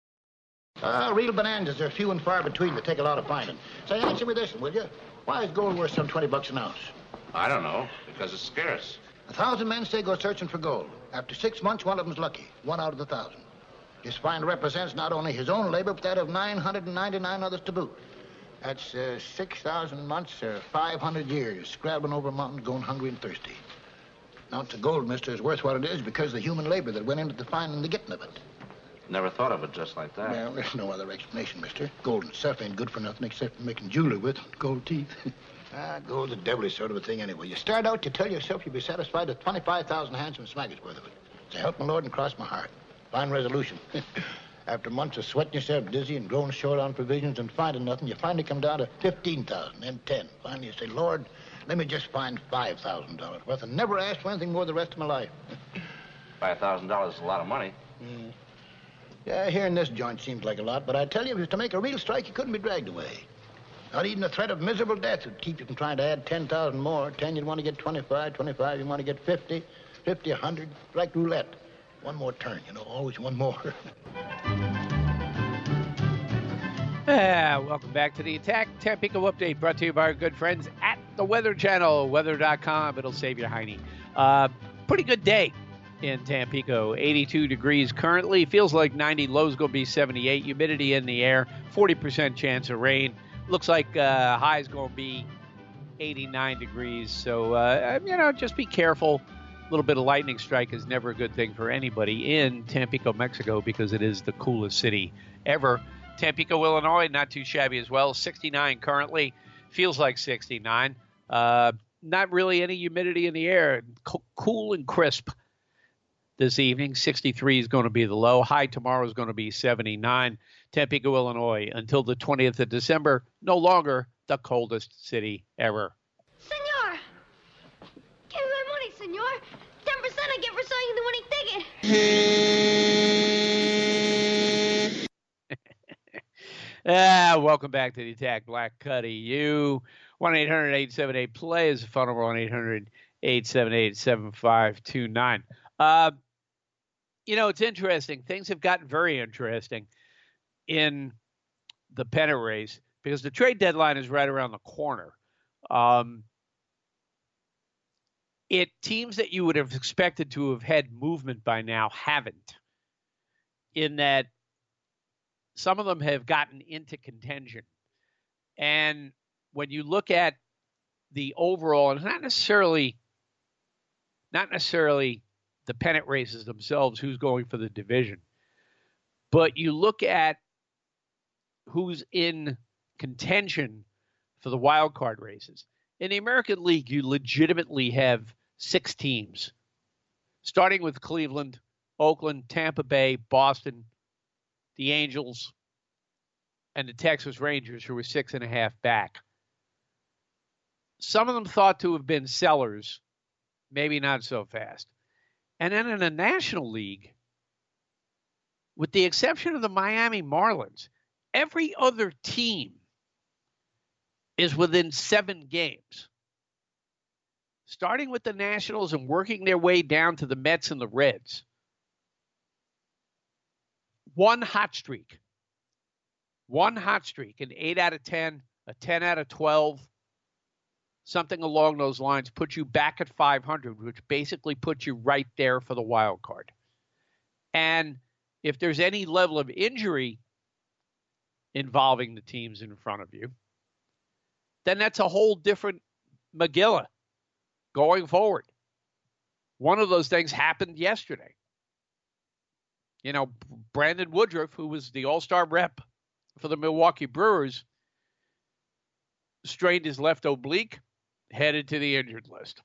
Uh, real bonanzas are few and far between that take a lot of finding. Say, answer me this, will you? Why is gold worth some twenty bucks an ounce? I don't know, because it's scarce. A thousand men say go searching for gold. After six months, one of them's lucky. One out of the thousand. This find represents not only his own labor, but that of nine hundred ninety-nine others to boot. That's uh, six thousand months or five hundred years, scrabbling over mountains, going hungry and thirsty. An ounce of gold, mister, is worth what it is because of the human labor that went into the finding and the getting of it. Never thought of it just like that. Well, there's no other explanation, mister. Gold itself ain't good for nothing except for making jewelry with gold teeth. Ah, gold's a devilish sort of a thing anyway. You start out, you tell yourself you'll be satisfied with twenty-five thousand handsome smackets worth of it. So help my Lord and cross my heart. Fine resolution. After months of sweating yourself dizzy and growing short on provisions and finding nothing, you finally come down to fifteen thousand, then ten. Finally, you say, Lord, let me just find five thousand dollars worth and never ask for anything more the rest of my life. five thousand dollars is a lot of money. Mm. Yeah, here in this joint seems like a lot, but I tell you, if it was to make a real strike, you couldn't be dragged away. Not even the threat of miserable death would keep you from trying to add ten thousand more. ten, you'd want to get twenty-five. twenty-five, you want to get fifty. fifty, one hundred, like roulette. One more turn, you know, always one more. Ah, welcome back to the Attack Tampico Update, brought to you by our good friends at the Weather Channel, weather dot com. It'll save your hiney. Uh, pretty good day in Tampico. eighty-two degrees currently. Feels like ninety. Low's going to be seventy-eight. Humidity in the air. forty percent chance of rain. Looks like uh, high's going to be eighty-nine degrees. So, uh, you know, just be careful. A little bit of lightning strike is never a good thing for anybody in Tampico, Mexico, because it is the coolest city ever. Tampico, Illinois, not too shabby as well. sixty-nine currently. Feels like sixty-nine. Uh, not really any humidity in the air. Co- cool and crisp this evening. sixty-three is going to be the low. High tomorrow is going to be seventy-nine. Tampico, Illinois, until the twentieth of December, no longer the coldest city ever. Senor! Give me my money, senor. ten percent I get for selling you the winning ticket. Ah, welcome back to the Attack. Black Cuddy, you. one eight hundred eight seven eight play is the phone number. one eight hundred eight seven eight seven five two nine. Uh, you know, it's interesting. Things have gotten very interesting in the pennant race because the trade deadline is right around the corner. Um, it teams that you would have expected to have had movement by now haven't, in that some of them have gotten into contention. And when you look at the overall, and it's not necessarily, not necessarily the pennant races themselves, who's going for the division, but you look at who's in contention for the wild card races. In the American League, you legitimately have six teams, starting with Cleveland, Oakland, Tampa Bay, Boston, the Angels, and the Texas Rangers, who were six and a half back. Some of them thought to have been sellers, maybe not so fast. And then in the National League, with the exception of the Miami Marlins, every other team is within seven games. Starting with the Nationals and working their way down to the Mets and the Reds. One hot streak. One hot streak, an eight out of ten, a ten out of twelve, something along those lines, puts you back at five hundred, which basically puts you right there for the wild card. And if there's any level of injury involving the teams in front of you, then that's a whole different Megillah going forward. One of those things happened yesterday. You know, Brandon Woodruff, who was the all-star rep for the Milwaukee Brewers, strained his left oblique, headed to the injured list.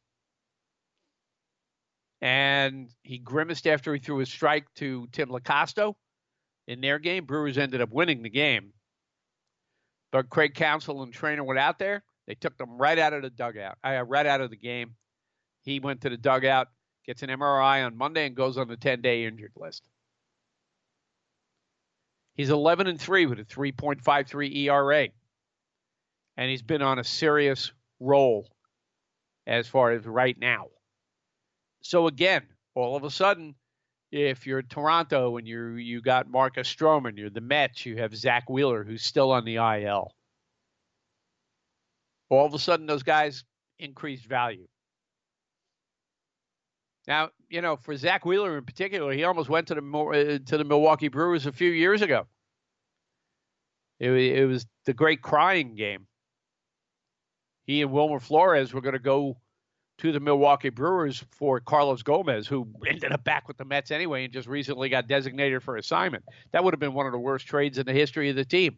And he grimaced after he threw a strike to Tim LaCosto in their game. Brewers ended up winning the game. But Craig Counsell and trainer went out there. They took them right out of the dugout, uh, right out of the game. He went to the dugout, gets an M R I on Monday, and goes on the ten-day injured list. He's eleven and three with a three point five three E R A. And he's been on a serious roll as far as right now. So again, all of a sudden, if you're Toronto and you you got Marcus Stroman, you're the Mets, you have Zach Wheeler, who's still on the I L. All of a sudden, those guys increased value. Now, you know, for Zach Wheeler in particular, he almost went to the uh, to the Milwaukee Brewers a few years ago. It, it was the great crying game. He and Wilmer Flores were going to go to the Milwaukee Brewers for Carlos Gomez, who ended up back with the Mets anyway and just recently got designated for assignment. That would have been one of the worst trades in the history of the team.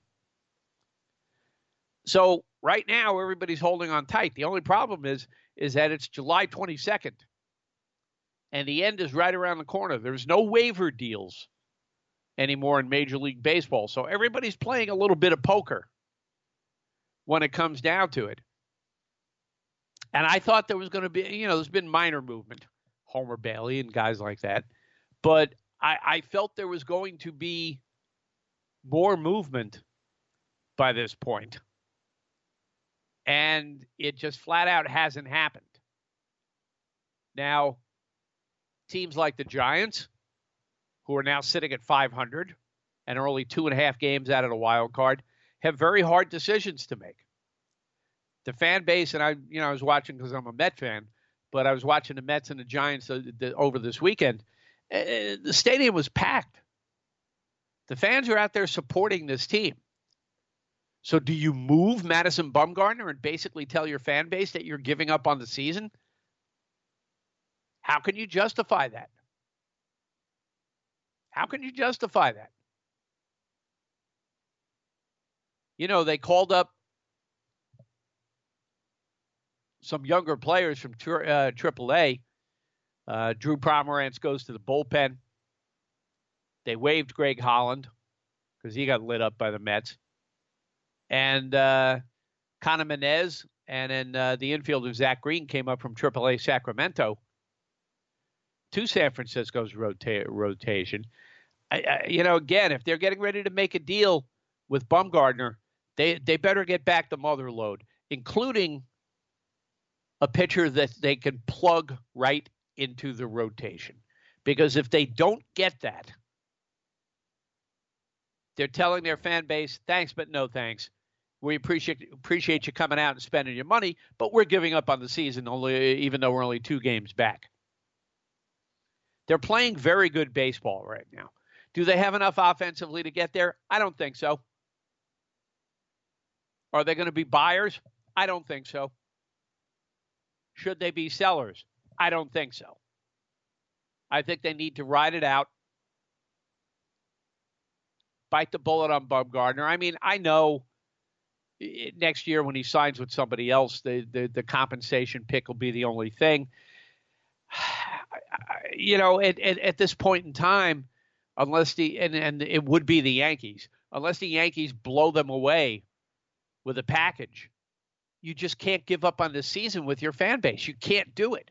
So right now, everybody's holding on tight. The only problem is, is that it's July twenty-second, and the end is right around the corner. There's no waiver deals anymore in Major League Baseball, so everybody's playing a little bit of poker when it comes down to it. And I thought there was going to be, you know, there's been minor movement, Homer Bailey and guys like that. But I, I felt there was going to be more movement by this point. And it just flat out hasn't happened. Now, teams like the Giants, who are now sitting at five hundred and are only two and a half games out of the wild card, have very hard decisions to make. The fan base, and I, you know, I was watching because I'm a Met fan, but I was watching the Mets and the Giants uh, the, over this weekend. Uh, the stadium was packed. The fans are out there supporting this team. So do you move Madison Bumgarner and basically tell your fan base that you're giving up on the season? How can you justify that? How can you justify that? You know, they called up some younger players from uh, triple A. Uh, Drew Pomeranz goes to the bullpen. They waived Greg Holland because he got lit up by the Mets. And uh, Connor Menez and then uh, the infielder Zach Green came up from triple A Sacramento to San Francisco's rota- rotation. I, I, you know, again, if they're getting ready to make a deal with Bumgarner, they, they better get back the mother load, including a pitcher that they can plug right into the rotation. Because if they don't get that, they're telling their fan base, thanks, but no thanks. We appreciate appreciate you coming out and spending your money, but we're giving up on the season, only even though we're only two games back. They're playing very good baseball right now. Do they have enough offensively to get there? I don't think so. Are they going to be buyers? I don't think so. Should they be sellers? I don't think so. I think they need to ride it out. Bite the bullet on Bumgarner. I mean, I know next year when he signs with somebody else, the, the, the compensation pick will be the only thing. You know, at, at, at this point in time, unless the, and, and it would be the Yankees, unless the Yankees blow them away with a package, you just can't give up on this season with your fan base. You can't do it.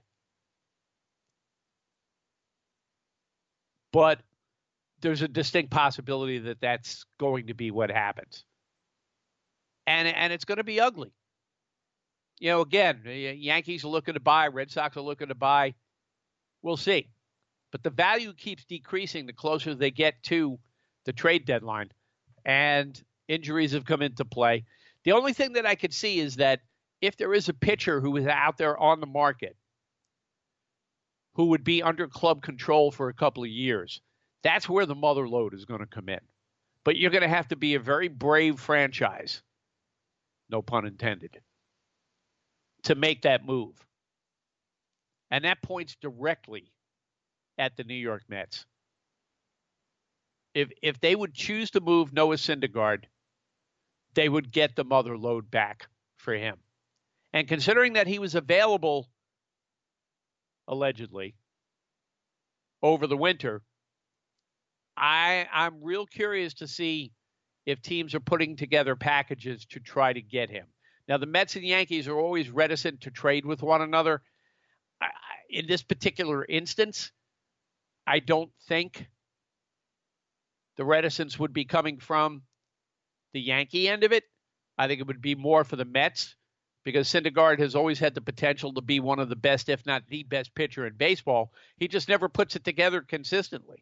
But there's a distinct possibility that that's going to be what happens. And and it's going to be ugly. You know, again, the Yankees are looking to buy, Red Sox are looking to buy. We'll see. But the value keeps decreasing the closer they get to the trade deadline. And injuries have come into play. The only thing that I could see is that if there is a pitcher who is out there on the market who would be under club control for a couple of years, that's where the mother load is going to come in. But you're going to have to be a very brave franchise, no pun intended, to make that move. And that points directly at the New York Mets. If if they would choose to move Noah Syndergaard, they would get the mother load back for him. And considering that he was available, allegedly, over the winter, I, I'm real curious to see if teams are putting together packages to try to get him. Now, the Mets and Yankees are always reticent to trade with one another. I, in this particular instance, I don't think the reticence would be coming from the Yankee end of it. I think it would be more for the Mets because Syndergaard has always had the potential to be one of the best, if not the best pitcher in baseball. He just never puts it together consistently.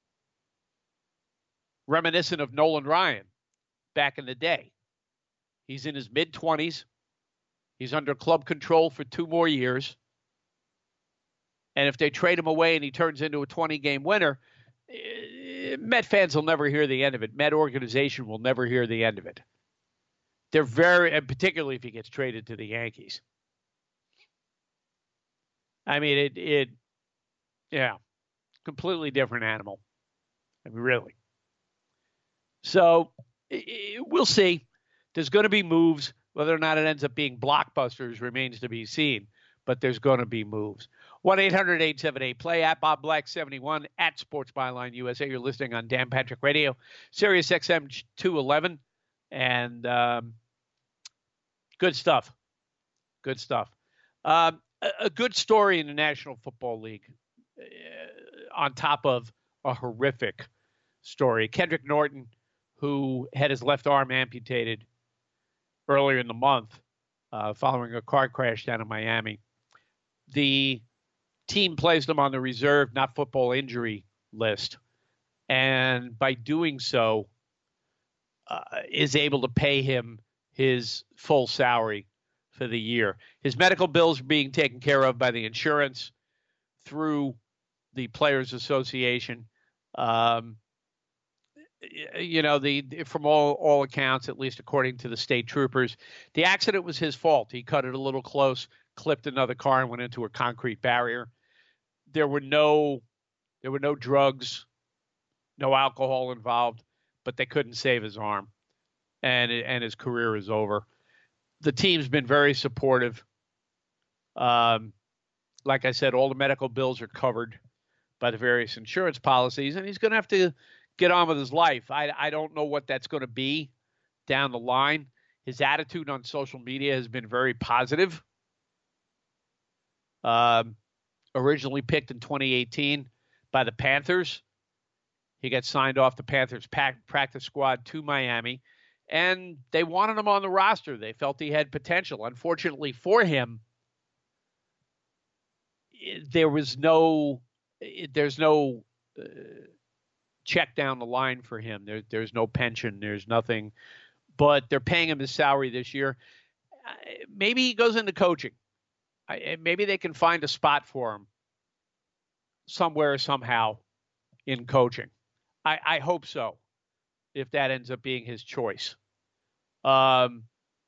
Reminiscent of Nolan Ryan back in the day. He's in his mid-twenties. He's under club control for two more years. And if they trade him away and he turns into a twenty-game winner, Met fans will never hear the end of it. Met organization will never hear the end of it. They're very, and particularly if he gets traded to the Yankees. I mean, it, it, yeah, completely different animal. I mean, really. So it, we'll see. There's going to be moves. Whether or not it ends up being blockbusters remains to be seen, but there's going to be moves. one eight hundred eight seven eight play at Bob Black seventy-one at Sports Byline U S A. You're listening on Dan Patrick Radio, Sirius X M two eleven, and um, good stuff. Good stuff. Um, a, a good story in the National Football League uh, on top of a horrific story. Kendrick Norton, who had his left arm amputated earlier in the month, uh, following a car crash down in Miami. The team placed him on the reserve, not football injury list. And by doing so, uh, is able to pay him his full salary for the year. His medical bills are being taken care of by the insurance through the Players Association. Um, you know, the from all, all accounts, at least according to the state troopers, the accident was his fault. He cut it a little close, clipped another car, and went into a concrete barrier. There were no, there were no drugs, no alcohol involved, but they couldn't save his arm, and and his career is over. The team's been very supportive. Um, like I said, all the medical bills are covered by the various insurance policies, and he's going to have to get on with his life. I, I don't know what that's going to be down the line. His attitude on social media has been very positive. Um, originally picked in twenty eighteen by the Panthers. He got signed off the Panthers practice squad to Miami, and they wanted him on the roster. They felt he had potential. Unfortunately for him, there was no, there's no uh, check down the line for him. There, there's no pension. There's nothing, but they're paying him his salary this year. Maybe he goes into coaching. Maybe they can find a spot for him somewhere, somehow in coaching. I, I hope so, if that ends up being his choice. Um,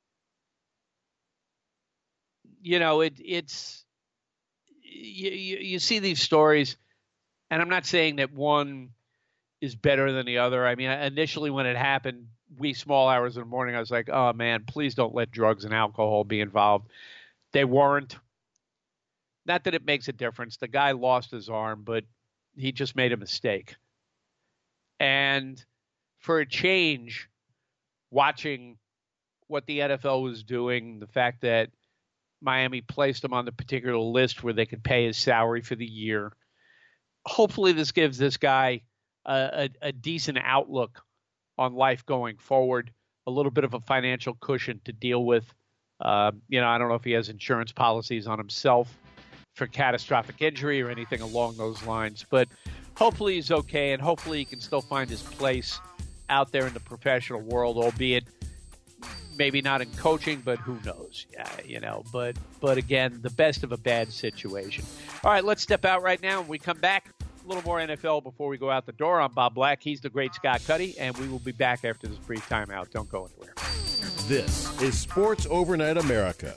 you know, it, it's, you, you, you see these stories, and I'm not saying that one is better than the other. I mean, initially when it happened, wee small hours in the morning, I was like, oh man, please don't let drugs and alcohol be involved. They weren't. Not that it makes a difference. The guy lost his arm, but he just made a mistake. And for a change, watching what the N F L was doing, the fact that Miami placed him on the particular list where they could pay his salary for the year, hopefully this gives this guy a, a, a decent outlook on life going forward, a little bit of a financial cushion to deal with. Uh, you know, I don't know if he has insurance policies on himself for catastrophic injury or anything along those lines, but hopefully he's okay, and hopefully he can still find his place out there in the professional world, albeit maybe not in coaching, but who knows? Yeah, you know, but but again, the best of a bad situation. All right, let's step out right now. When we come back, a little more N F L before we go out the door. I'm Bob Black. He's the great Scott Cuddy, and we will be back after this brief timeout. Don't go anywhere. This is Sports Overnight America.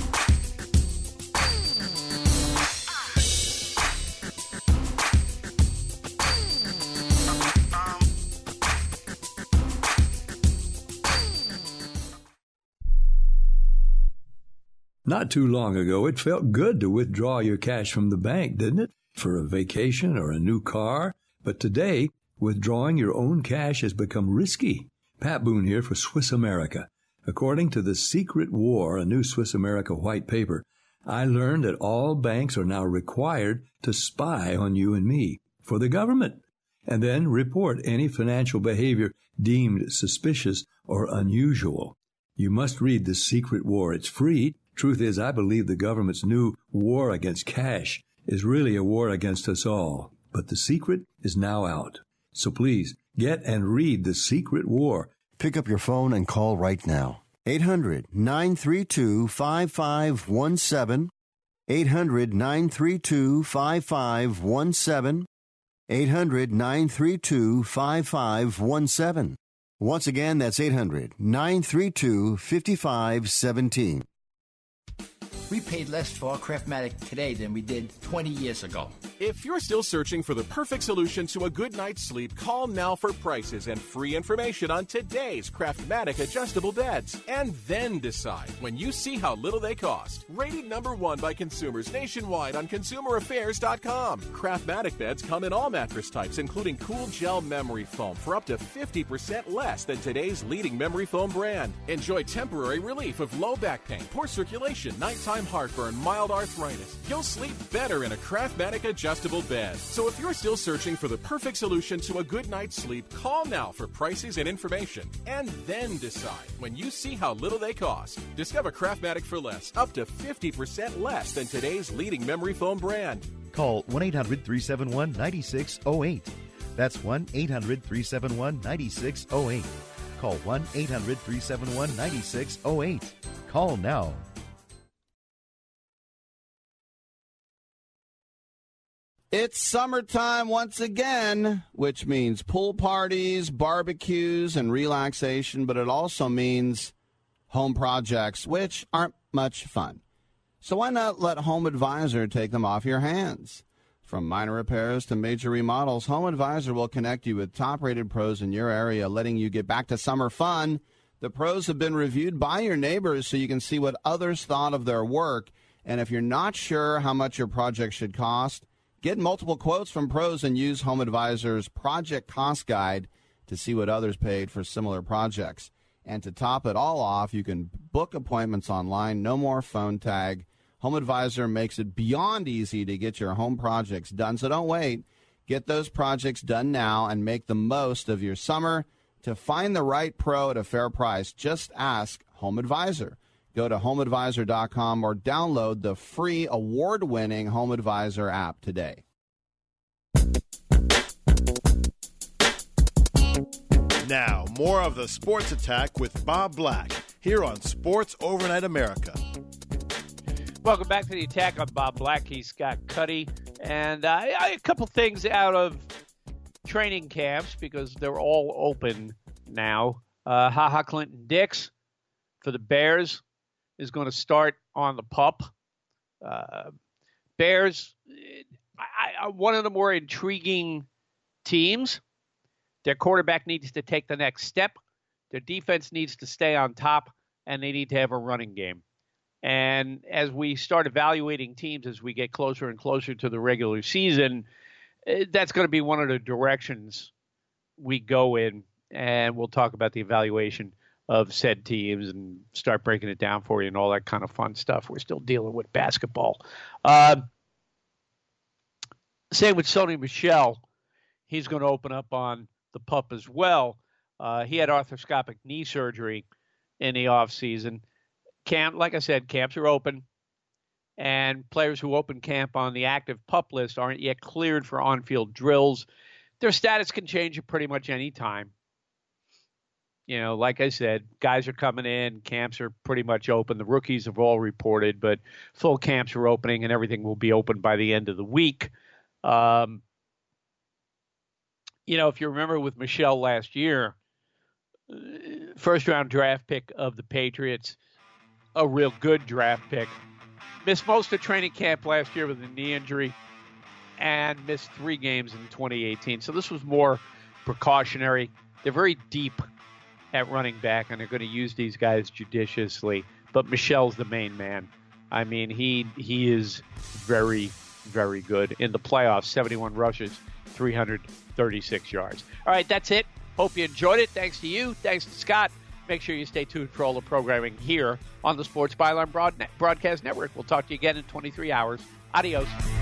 Not too long ago, it felt good to withdraw your cash from the bank, didn't it? For a vacation or a new car. But today, withdrawing your own cash has become risky. Pat Boone here for Swiss America. According to The Secret War, a new Swiss America white paper, I learned that all banks are now required to spy on you and me for the government, and then report any financial behavior deemed suspicious or unusual. You must read The Secret War. It's free. Truth is, I believe the government's new war against cash is really a war against us all. But the secret is now out. So please, get and read The Secret War. Pick up your phone and call right now. eight hundred nine three two five five one seven. eight hundred nine three two five five one seven. eight hundred nine three two five five one seven. Once again, that's eight hundred nine three two five five one seven. We paid less for our Craftmatic today than we did twenty years ago. If you're still searching for the perfect solution to a good night's sleep, call now for prices and free information on today's Craftmatic adjustable beds. And then decide when you see how little they cost. Rated number one by consumers nationwide on consumer affairs dot com. Craftmatic beds come in all mattress types, including cool gel memory foam for up to fifty percent less than today's leading memory foam brand. Enjoy temporary relief of low back pain, poor circulation, nighttime heartburn, mild arthritis. You'll sleep better in a Craftmatic adjustable Adjustable Bed. So if you're still searching for the perfect solution to a good night's sleep, call now for prices and information, and then decide when you see how little they cost. Discover Craftmatic for less, up to fifty percent less than today's leading memory foam brand. Call one eight hundred three seven one nine six zero eight. That's one eight hundred three seven one nine six zero eight. Call one eight hundred three seven one nine six zero eight. Call now. It's summertime once again, which means pool parties, barbecues, and relaxation, but it also means home projects, which aren't much fun. So why not let Home Advisor take them off your hands? From minor repairs to major remodels, Home Advisor will connect you with top-rated pros in your area, letting you get back to summer fun. The pros have been reviewed by your neighbors so you can see what others thought of their work. And if you're not sure how much your project should cost, get multiple quotes from pros and use Home Advisor's Project Cost Guide to see what others paid for similar projects. And to top it all off, you can book appointments online, no more phone tag. Home Advisor makes it beyond easy to get your home projects done, so don't wait. Get those projects done now and make the most of your summer. To find the right pro at a fair price, just ask Home Advisor. Go to home advisor dot com or download the free award-winning Home Advisor app today. Now, more of the Sports Attack with Bob Black here on Sports Overnight America. Welcome back to the Attack. I'm Bob Black. He's Scott Cuddy. And uh, I, a couple things out of training camps because they're all open now. Uh, Ha Ha Clinton Dix for the Bears is going to start on the pup. Uh, Bears, I, I, one of the more intriguing teams. Their quarterback needs to take the next step. Their defense needs to stay on top, and they need to have a running game. And as we start evaluating teams as we get closer and closer to the regular season, that's going to be one of the directions we go in. And we'll talk about the evaluation of said teams and start breaking it down for you and all that kind of fun stuff. We're still dealing with basketball. Uh, same with Sony Michel. He's going to open up on the pup as well. Uh, he had arthroscopic knee surgery in the offseason. Camp, like I said, camps are open, and players who open camp on the active pup list aren't yet cleared for on-field drills. Their status can change at pretty much any time. You know, like I said, guys are coming in, camps are pretty much open. The rookies have all reported, but full camps are opening, and everything will be open by the end of the week. Um, you know, if you remember with Michel last year, first-round draft pick of the Patriots, a real good draft pick. Missed most of training camp last year with a knee injury and missed three games in twenty eighteen. So this was more precautionary. They're very deep at running back, and they're going to use these guys judiciously. But Michel's the main man. I mean, he he is very, very good. In the playoffs, seventy-one rushes, three hundred thirty-six yards. All right, that's it. Hope you enjoyed it. Thanks to you. Thanks to Scott. Make sure you stay tuned for all the programming here on the Sports Byline Broad- Broadcast Network. We'll talk to you again in twenty-three hours. Adios.